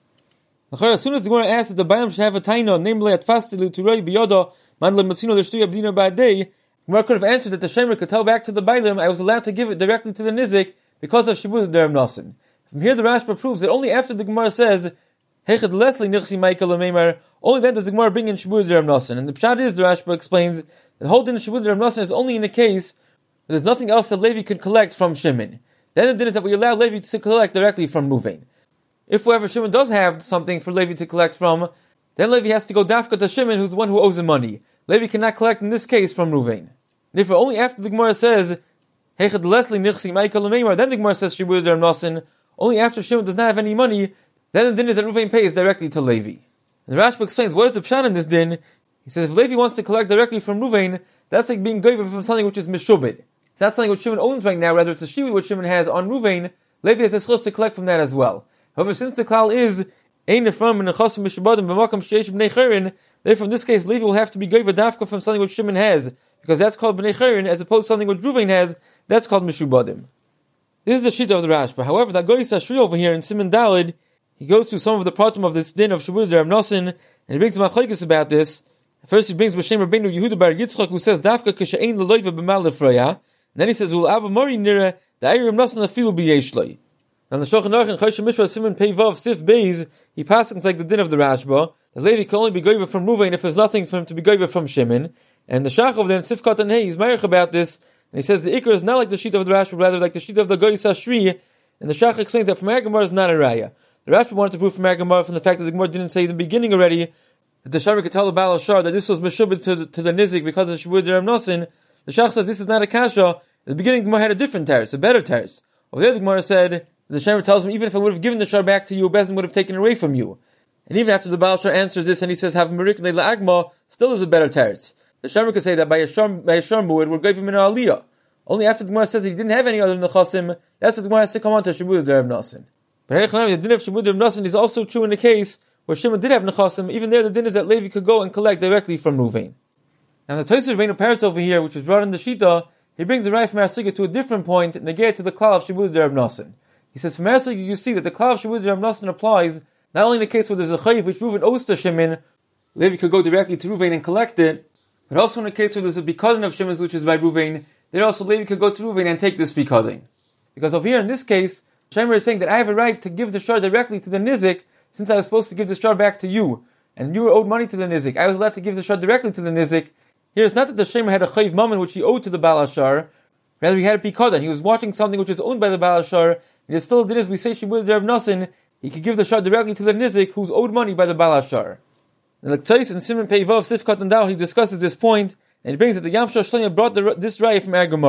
As soon as the Gemara asks that the Bayam should have a taina, namely at fastilu turei biyoda, mandle matzino l'shtuya b'dina ba'adei, Gemara could have answered that the Shemer could tell back to the Bailim, I was allowed to give it directly to the Nizik because of Shibud Reb Nosson. From here the Rashba proves that only after the Gemara says, Hechad lesli nichsi ma'ikal meimar, only then does the Gemara bring in Shibud Reb Nosson. And the pshat is, the Rashba explains, that the whole din of Shibud Reb Nosson is only in the case where there's nothing else that Levi could collect from Shimon. Then the din is that we allow Levi to collect directly from Reuven. If whoever Shimon does have something for Levi to collect from, then Levi has to go dafka to Shimon, who's the one who owes him money. Levi cannot collect in this case from Reuven. Therefore, only after the Gemara says, Hechad lesli nichsi ma'ikal meimar, then the Gemara says Shibud Reb Nosson. Only after Shimon does not have any money, then the din is that Reuven pays directly to Levi. And the Rashba explains, what is the pshat in this din? He says, if Levi wants to collect directly from Reuven, that's like being given from something which is mishubid. It's not something which Shimon owns right now, rather it's a shibud which Shimon has on Reuven. Levi has a schus to collect from that as well. However, since the klal is ein nefram and nechasim mishabadim b'makam sheish b'nei chayrin, therefore in this case Levi will have to be given dafka from something which Shimon has, because that's called b'nei chayrin, as opposed to something which Reuven has, that's called mishubadim. This is the shita of the Rashba. However, the Goy Sashri over here in Siman Dalid, he goes through some of the pratim of this din of Shibud Reb Nosson, and he brings machlokes about this. First he brings B'Shem Rabbeinu Yehuda bar Yitzchak, who says dafka k'she'ein l'loiva b'mal lefraya, and then he says ul abba mari nira da'ayir Reb Nosson afilu b'yesh loi. Now the Shulchan Aruch in Choshen Mishpah Siman Pei Vav Sif Beis, he passes like the din of the Rashba. The Levi can only be goyva from Reuven if there's nothing for him to be goyva from Shimon. And the Shach over there in Sif Katan Hey, he's marich about this, and he says the Iker is not like the sheet of the Rashba, rather like the sheet of the Goy Sashri. And the Shach explains that from Gemara is not a raya. The Rashba wanted to prove from Gemara from the fact that the Gemara didn't say in the beginning already that the Shemer could tell the Baal Hashar that this was meshubed to the Nizik because of Shibud Reb Nosson. The Shach says this is not a kasha. In the beginning, the Gemara had a different teretz, a better teretz. Over there, the Gemara said, the Shemer tells him, even if I would have given the shar back to you, Bezdin would have taken it away from you. And even after the Baal Hashar answers this and he says, have Merik Leila Agma, still is a better teretz. The Shemer could say that by a shar mu'id, we're giving him an aliyah. Only after the Gemara says that he didn't have any other nechasim, that's what the Gemara has to come on to Shibud Reb Nosson. But the din of Shibud Reb Nosson is also true in the case where Shimon did have nechasim. Even there, the din is that Levi could go and collect directly from Reuven. Now the Tosfos Rabbeinu Peretz over here, which was brought in the Shita, he brings the Rai from Er Siga to a different point, negate to the klal of Shibud Reb Nosson. He says from Er Siga you see that the klal of Shibud Reb Nosson applies not only in the case where there's a chayiv which Reuven owes to Shimon, Levi could go directly to Reuven and collect it, but also in the case where there's a bikadin of Shimon's which is by Reuven, there also Levi could go to Reuven and take this bikadin. Because over here in this case, Shemer is saying that I have a right to give the shar directly to the Nizik, since I was supposed to give the shar back to you, and you were owed money to the Nizik. I was allowed to give the shar directly to the Nizik. Here it's not that the Shemer had a chayiv mammon which he owed to the Baal Hashar, rather he had a bikadin. He was watching something which was owned by the Baal Hashar, and it still did as we say Shibud Reb Nosson, he could give the shar directly to the Nizik who's owed money by the Baal Hashar. And like Tais and Siman Pei Vav Sif Katan Dal, he discusses this point, and he brings that the Yam Shashlonya brought this raya from Gemara.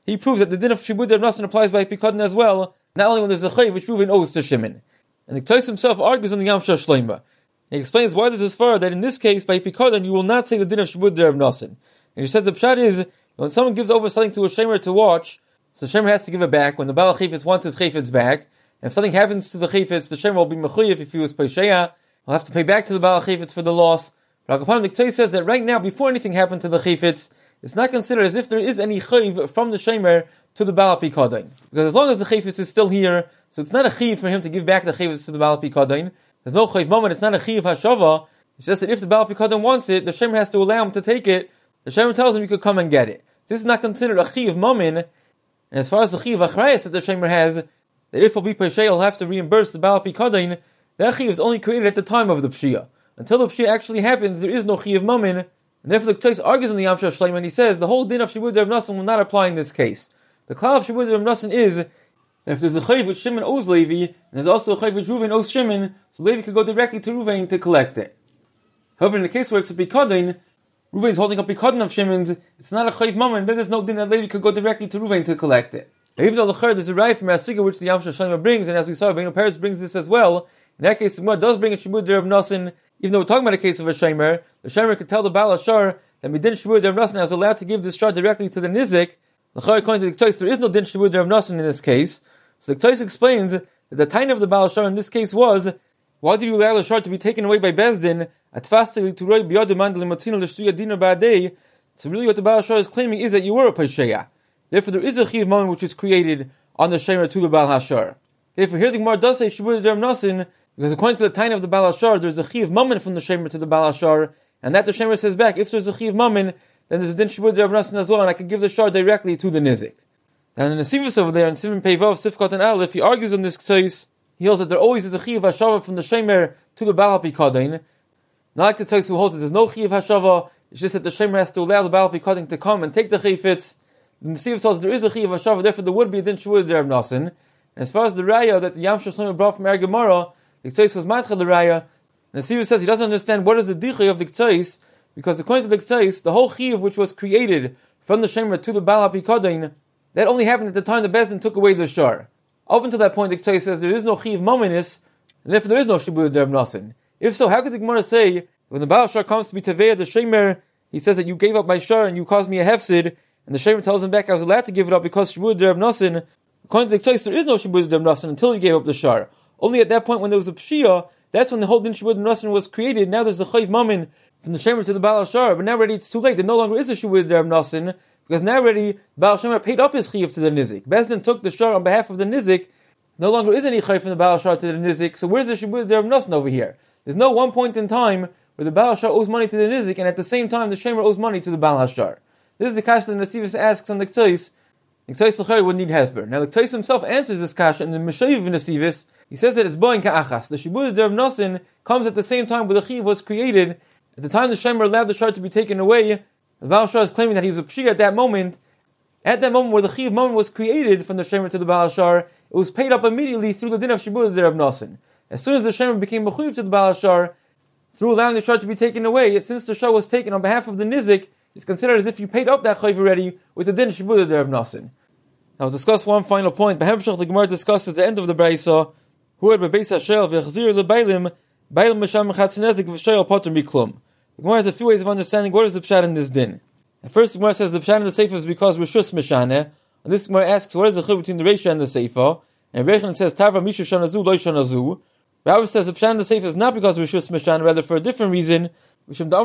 he proves that the din of Shibud Rav Nosson applies by Pikadon as well, not only when there's a chayv which Reuven owes to Shimon. And the Ktosos himself argues on the Yam Shah Shleima. He explains why there's this far that in this case, by Pikadon, you will not say the din of Shibud Rav Nosson. And he says the pshat is, when someone gives over something to a shemer to watch, so the shemer has to give it back. When the Baal Chayfetz wants his Chayfetz back, and if something happens to the Chayfetz, the shemer will be mechuyev if he was Pesheya. He'll have to pay back to the Baal Chayfetz for the loss. But Akapan the Ktosos says that right now, before anything happened to the Chayfetz, it's not considered as if there is any chayv from the shemer to the Baal Pikadon. Because as long as the Chayfetz is still here, so it's not a chayv for him to give back the Chayfetz to the Baal Pikadon. There's no chayv moment, it's not a chayv hashava. It's just that if the Baal Pikadon wants it, the shemer has to allow him to take it. The shemer tells him you could come and get it. This is not considered a chiyuv mamin, and as far as the chiyuv achrayas that the shemer has, that if he'll be peshay, he'll have to reimburse the Baal Pikadon, that chiyuv is only created at the time of the pshia. Until the pshia actually happens, there is no chiyuv mamin, and therefore the Ktosos argues on the Yam Shah Shleima, and he says the whole din of Shibud Rav Nosson will not apply in this case. The klal of Shibud Rav Nosson is that if there's a chayv which Shimon owes Levi, and there's also a chayv which Reuven owes Shimon, so Levi could go directly to Reuven to collect it. However, in the case where it's a Pikadon, Reuven is holding up Pikadon of Shimon's, it's not a chayv moment, then there's no din that Levi could go directly to Reuven to collect it. And even though there's a raya from Asiga which the Yam Shah Shleima brings, and as we saw, Beinu Peretz brings this as well, in that case the Gemara does bring a Shibud Rav Nosson, even though we're talking about a case of a shemer, the shemer could tell the Baal Ashar that Midin Shibud Rav Nosson is allowed to give this shar directly to the Nizik. According to the Ktosos, there is no Din Shibud Rav Nosson in this case. So the Ktosos explains that the time of the Baal Ashar in this case was, why did you allow the shar to be taken away by Bezdin? So really what the Baal Ashar is claiming is that you were a Pesheya. Therefore there is a Chiv moment which is created on the shemer to the Baal Hashar. Therefore here the Gemara does say Shibud Rav Nosson, because according to the time of the Baal Ashar, there's a Chiv moment from the shemer to the Baal Ashar, and that the shemer says back, if there's a Chiv moment, then there's a Din Shibud Rav Nosson as well, and I can give the shar directly to the Nizik. And in the Sivus over there, in Simon Peivav, Sifkot and Aleph, he argues on this case, he holds that there always is a Chiv Hashava from the shemer to the Baal Pikadon. Not like the Tzais who holds that there's no Chiv Hashava, it's just that the shemer has to allow the Baal Pikadon to come and take the Chayfetz. And the Sivus holds that there is a Chiv Hashava, therefore there would be a Din Shibud Rav Nosson. And as far as the Raya that the Yam Shah Shleima brought from Gemara, the Ktosos was matcha the Raya, and the Sivus says he doesn't understand what is the Dichay of the Ktosos, because according to the Ktosos, the whole Chiv which was created from the shemer to the Baal Pikadon, that only happened at the time the Bezdin took away the shar. Up until that point, the Ktosos says there is no Chiv Mominis, and therefore there is no Shibud Rav Nosson. If so, how could the Gemara say, when the Baal Shar comes to be Teveya the shemer, he says that you gave up my shar and you caused me a hefsid, and the shemer tells him back, I was allowed to give it up because Shibud Rav Nosson. According to the Ktosos, there is no Shibud Rav Nosson until he gave up the shar. Only at that point when there was a Pshia, that's when the whole Din Shibud Rav Nosson was created. Now there's a Chayv Mamin from the shemer to the Baal Shar, but now already it's too late. There no longer is a Shibud Rav Nosson, because now already Baal Shemer paid up his Chiv to the Nizik. Bezdin took the shar on behalf of the Nizik. No longer is any Chayv from the Baal Shar to the Nizik. So where's the Shibud Rav Nosson over here? There's no one point in time where the Baal Shar owes money to the Nizik, and at the same time the shemer owes money to the Baal Hashar. This is the kasha that Nesivus asks on the Ktosos. The Ktosos l'chari would need Hesber. Now the Ktosos himself answers this kasha in the Meshayiv Nesivus. He says that it's Boin Ka'achas. The Shibud Rav Nosson comes at the same time where the Chiv was created. At the time the shemer allowed the shar to be taken away, the Baal Shar is claiming that he was a Pshia at that moment. At that moment where the Chiv moment was created from the shemer to the Baal Shar, it was paid up immediately through the din of Shibud Rav Nosson. As soon as the shemer became mechuyev to the Baal Shar, through allowing the shar to be taken away, since the shar was taken on behalf of the Nizik, it's considered as if you paid up that chayv already with the din Shibud Rav Nosson. Now we'll discuss one final point. Behemshach the Gemara discusses at the end of the Braisa, who had bebeis hashel v'chzir lebailim, bailim misham chatzinezik v'shayel potter miklum. The Gemara has a few ways of understanding what is the pshat in this din. At first the Gemara says the pshat in the Sefer is because Rishus Mishaneh, and this Gemara asks what is the chiluk between the Reisha and the Sefer, and Rebbeinu says Tarva Mishu Shanazu Lo Shanazu. Rabbi says the pshat in the Sefer is not because of Rishus Mishaneh, rather for a different reason. And the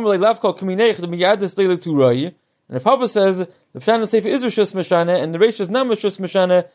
Papa says the pshat in the Sefer is Rishus Mishaneh, and the Reisha is not Rishus Mishaneh.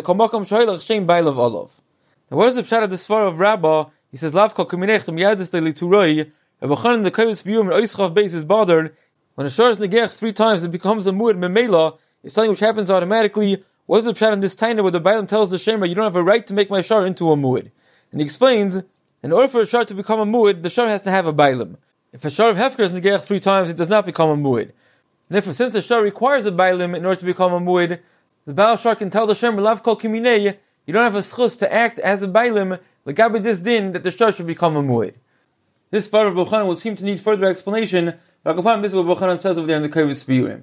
Now what is the pshat of the Svar of Rabbah? He says Lavkal Kuminech to Miyadis Leili Turoi. Rabbi Chanan the Kovetz Biyum and Oischav Beis is bothered. When a shar is negech 3 times, it becomes a mu'ed memela. It's something which happens automatically. What is the pshat in this taina where the Bailam tells the shemer, you don't have a right to make my shar into a mu'ed? And he explains, in order for a shar to become a mu'ed, the shar has to have a Bailam. If a shar of hefker is negech 3 times, it does not become a mu'ed. And since a shar requires a Bailam in order to become a mu'ed, the Baal Shar can tell the shemer, Lav kol kiminei, you don't have a schus to act as a Bailam, l'gabe this din, that the shar should become a mu'ed. This far of Bochanan will seem to need further explanation, but upon this what Bochanan says over there in the Kovetz Biyurim.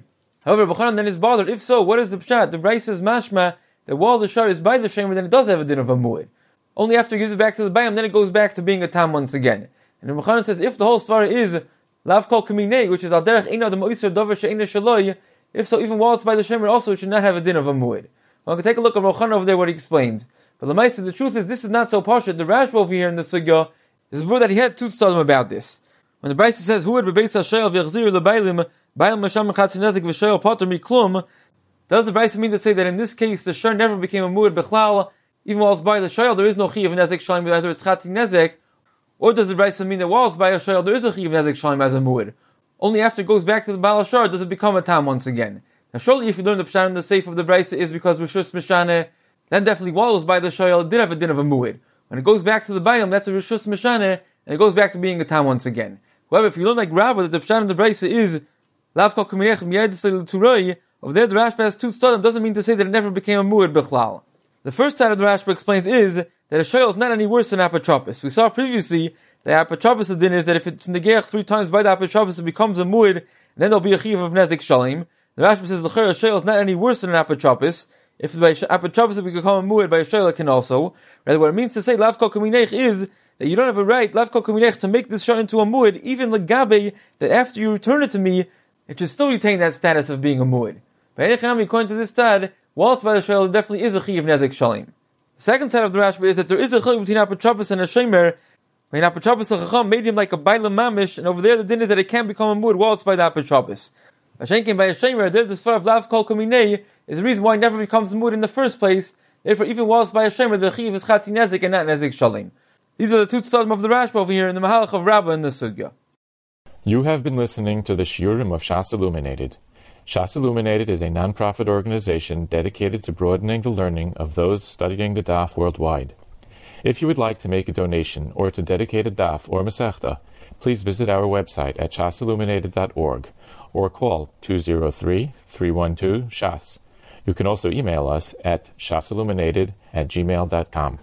However, B'chanan then is bothered. If so, what is the pshat? The Brayso is mashma that while the shar is by the shemer, then it does have a din of a mu'id. Only after he gives it back to the bayam, then it goes back to being a tam once again. And the B'chanan says, if the whole svara is lav kol kaminei, which is al derech eina the moiser dover she'eina shaloi, if so, even while it's by the shemer, also it should not have a din of a mu'id. Well, we can take a look at Rochanan over there what he explains. But Lamaisa, the truth is, this is not so pashut. The Rashba over here in the sugya is vur that he had two tzadim about this. When the Brayso says, "Who would be bebeis hashayel v'yachzir lebailim bailim masham chatzinezik v'shayel potter miklum," does the Brayso mean to say that in this case the shar never became a mu'id bechlal, even while it's by the shayel there is no chiyav nezek shalim, whether it's chatzinezek, or does the Brayso mean that while it's by a shayel there is a chiyav nezek shalim as a mu'id? Only after it goes back to the Baal Shar does it become a tam once again. Now surely if you learn the pshat in the seif of the Brayso is because Rishus Mishane, then definitely while it was by the shayel it did have a din of a mu'id. When it goes back to the bayam, that's a Rishus Mishane, and it goes back to being a tam once again. However, if you learn like Rabba that the pshat in the Brayso is lav kol kaminech miyad l'turoi, over there the Rashba has two tzadim, doesn't mean to say that it never became a mu'id bechlal. The first side of the Rashba explains is that a shayel is not any worse than apotropos. We saw previously that apotropos the din is that if it's negeach 3 times by the apotropos it becomes a mu'id, and then there'll be a chiv of nezek shalim. The Rashba says the shayel is not any worse than an apotropos. If by apotropos it will become a mu'id, by a shayel it can also. Rather, what it means to say lav kol kaminech is that you don't have a right, lav kol kaminech, to make this shar into a mu'id, even legabe, that after you return it to me, it should still retain that status of being a mu'id. By Enechanami, according to this tad, while it's by the shayel, it definitely is a chiv nezek shalim. The second side of the Rashba is that there is a chiv between apotropos and a shemer. When apotropos the chacham made him like a bailam mamish, and over there the din is that it can become a mu'id while it's by the apotropos. Vashenkin by a shemer, there the svar of lav kol kaminei is the reason why it never becomes a mu'id in the first place. Therefore, even while it's by a shemer, the chiv is chatzi nezek and not nezek shalim. These are the two tzadim of the Rashba over here in the Mahalach of Rabbah in the Sugya. You have been listening to the Shiurim of Shas Illuminated. Shas Illuminated is a non-profit organization dedicated to broadening the learning of those studying the Daf worldwide. If you would like to make a donation or to dedicate a Daf or Masechta, please visit our website at shasilluminated.org or call 203-312-SHAS. You can also email us at shasilluminated@gmail.com.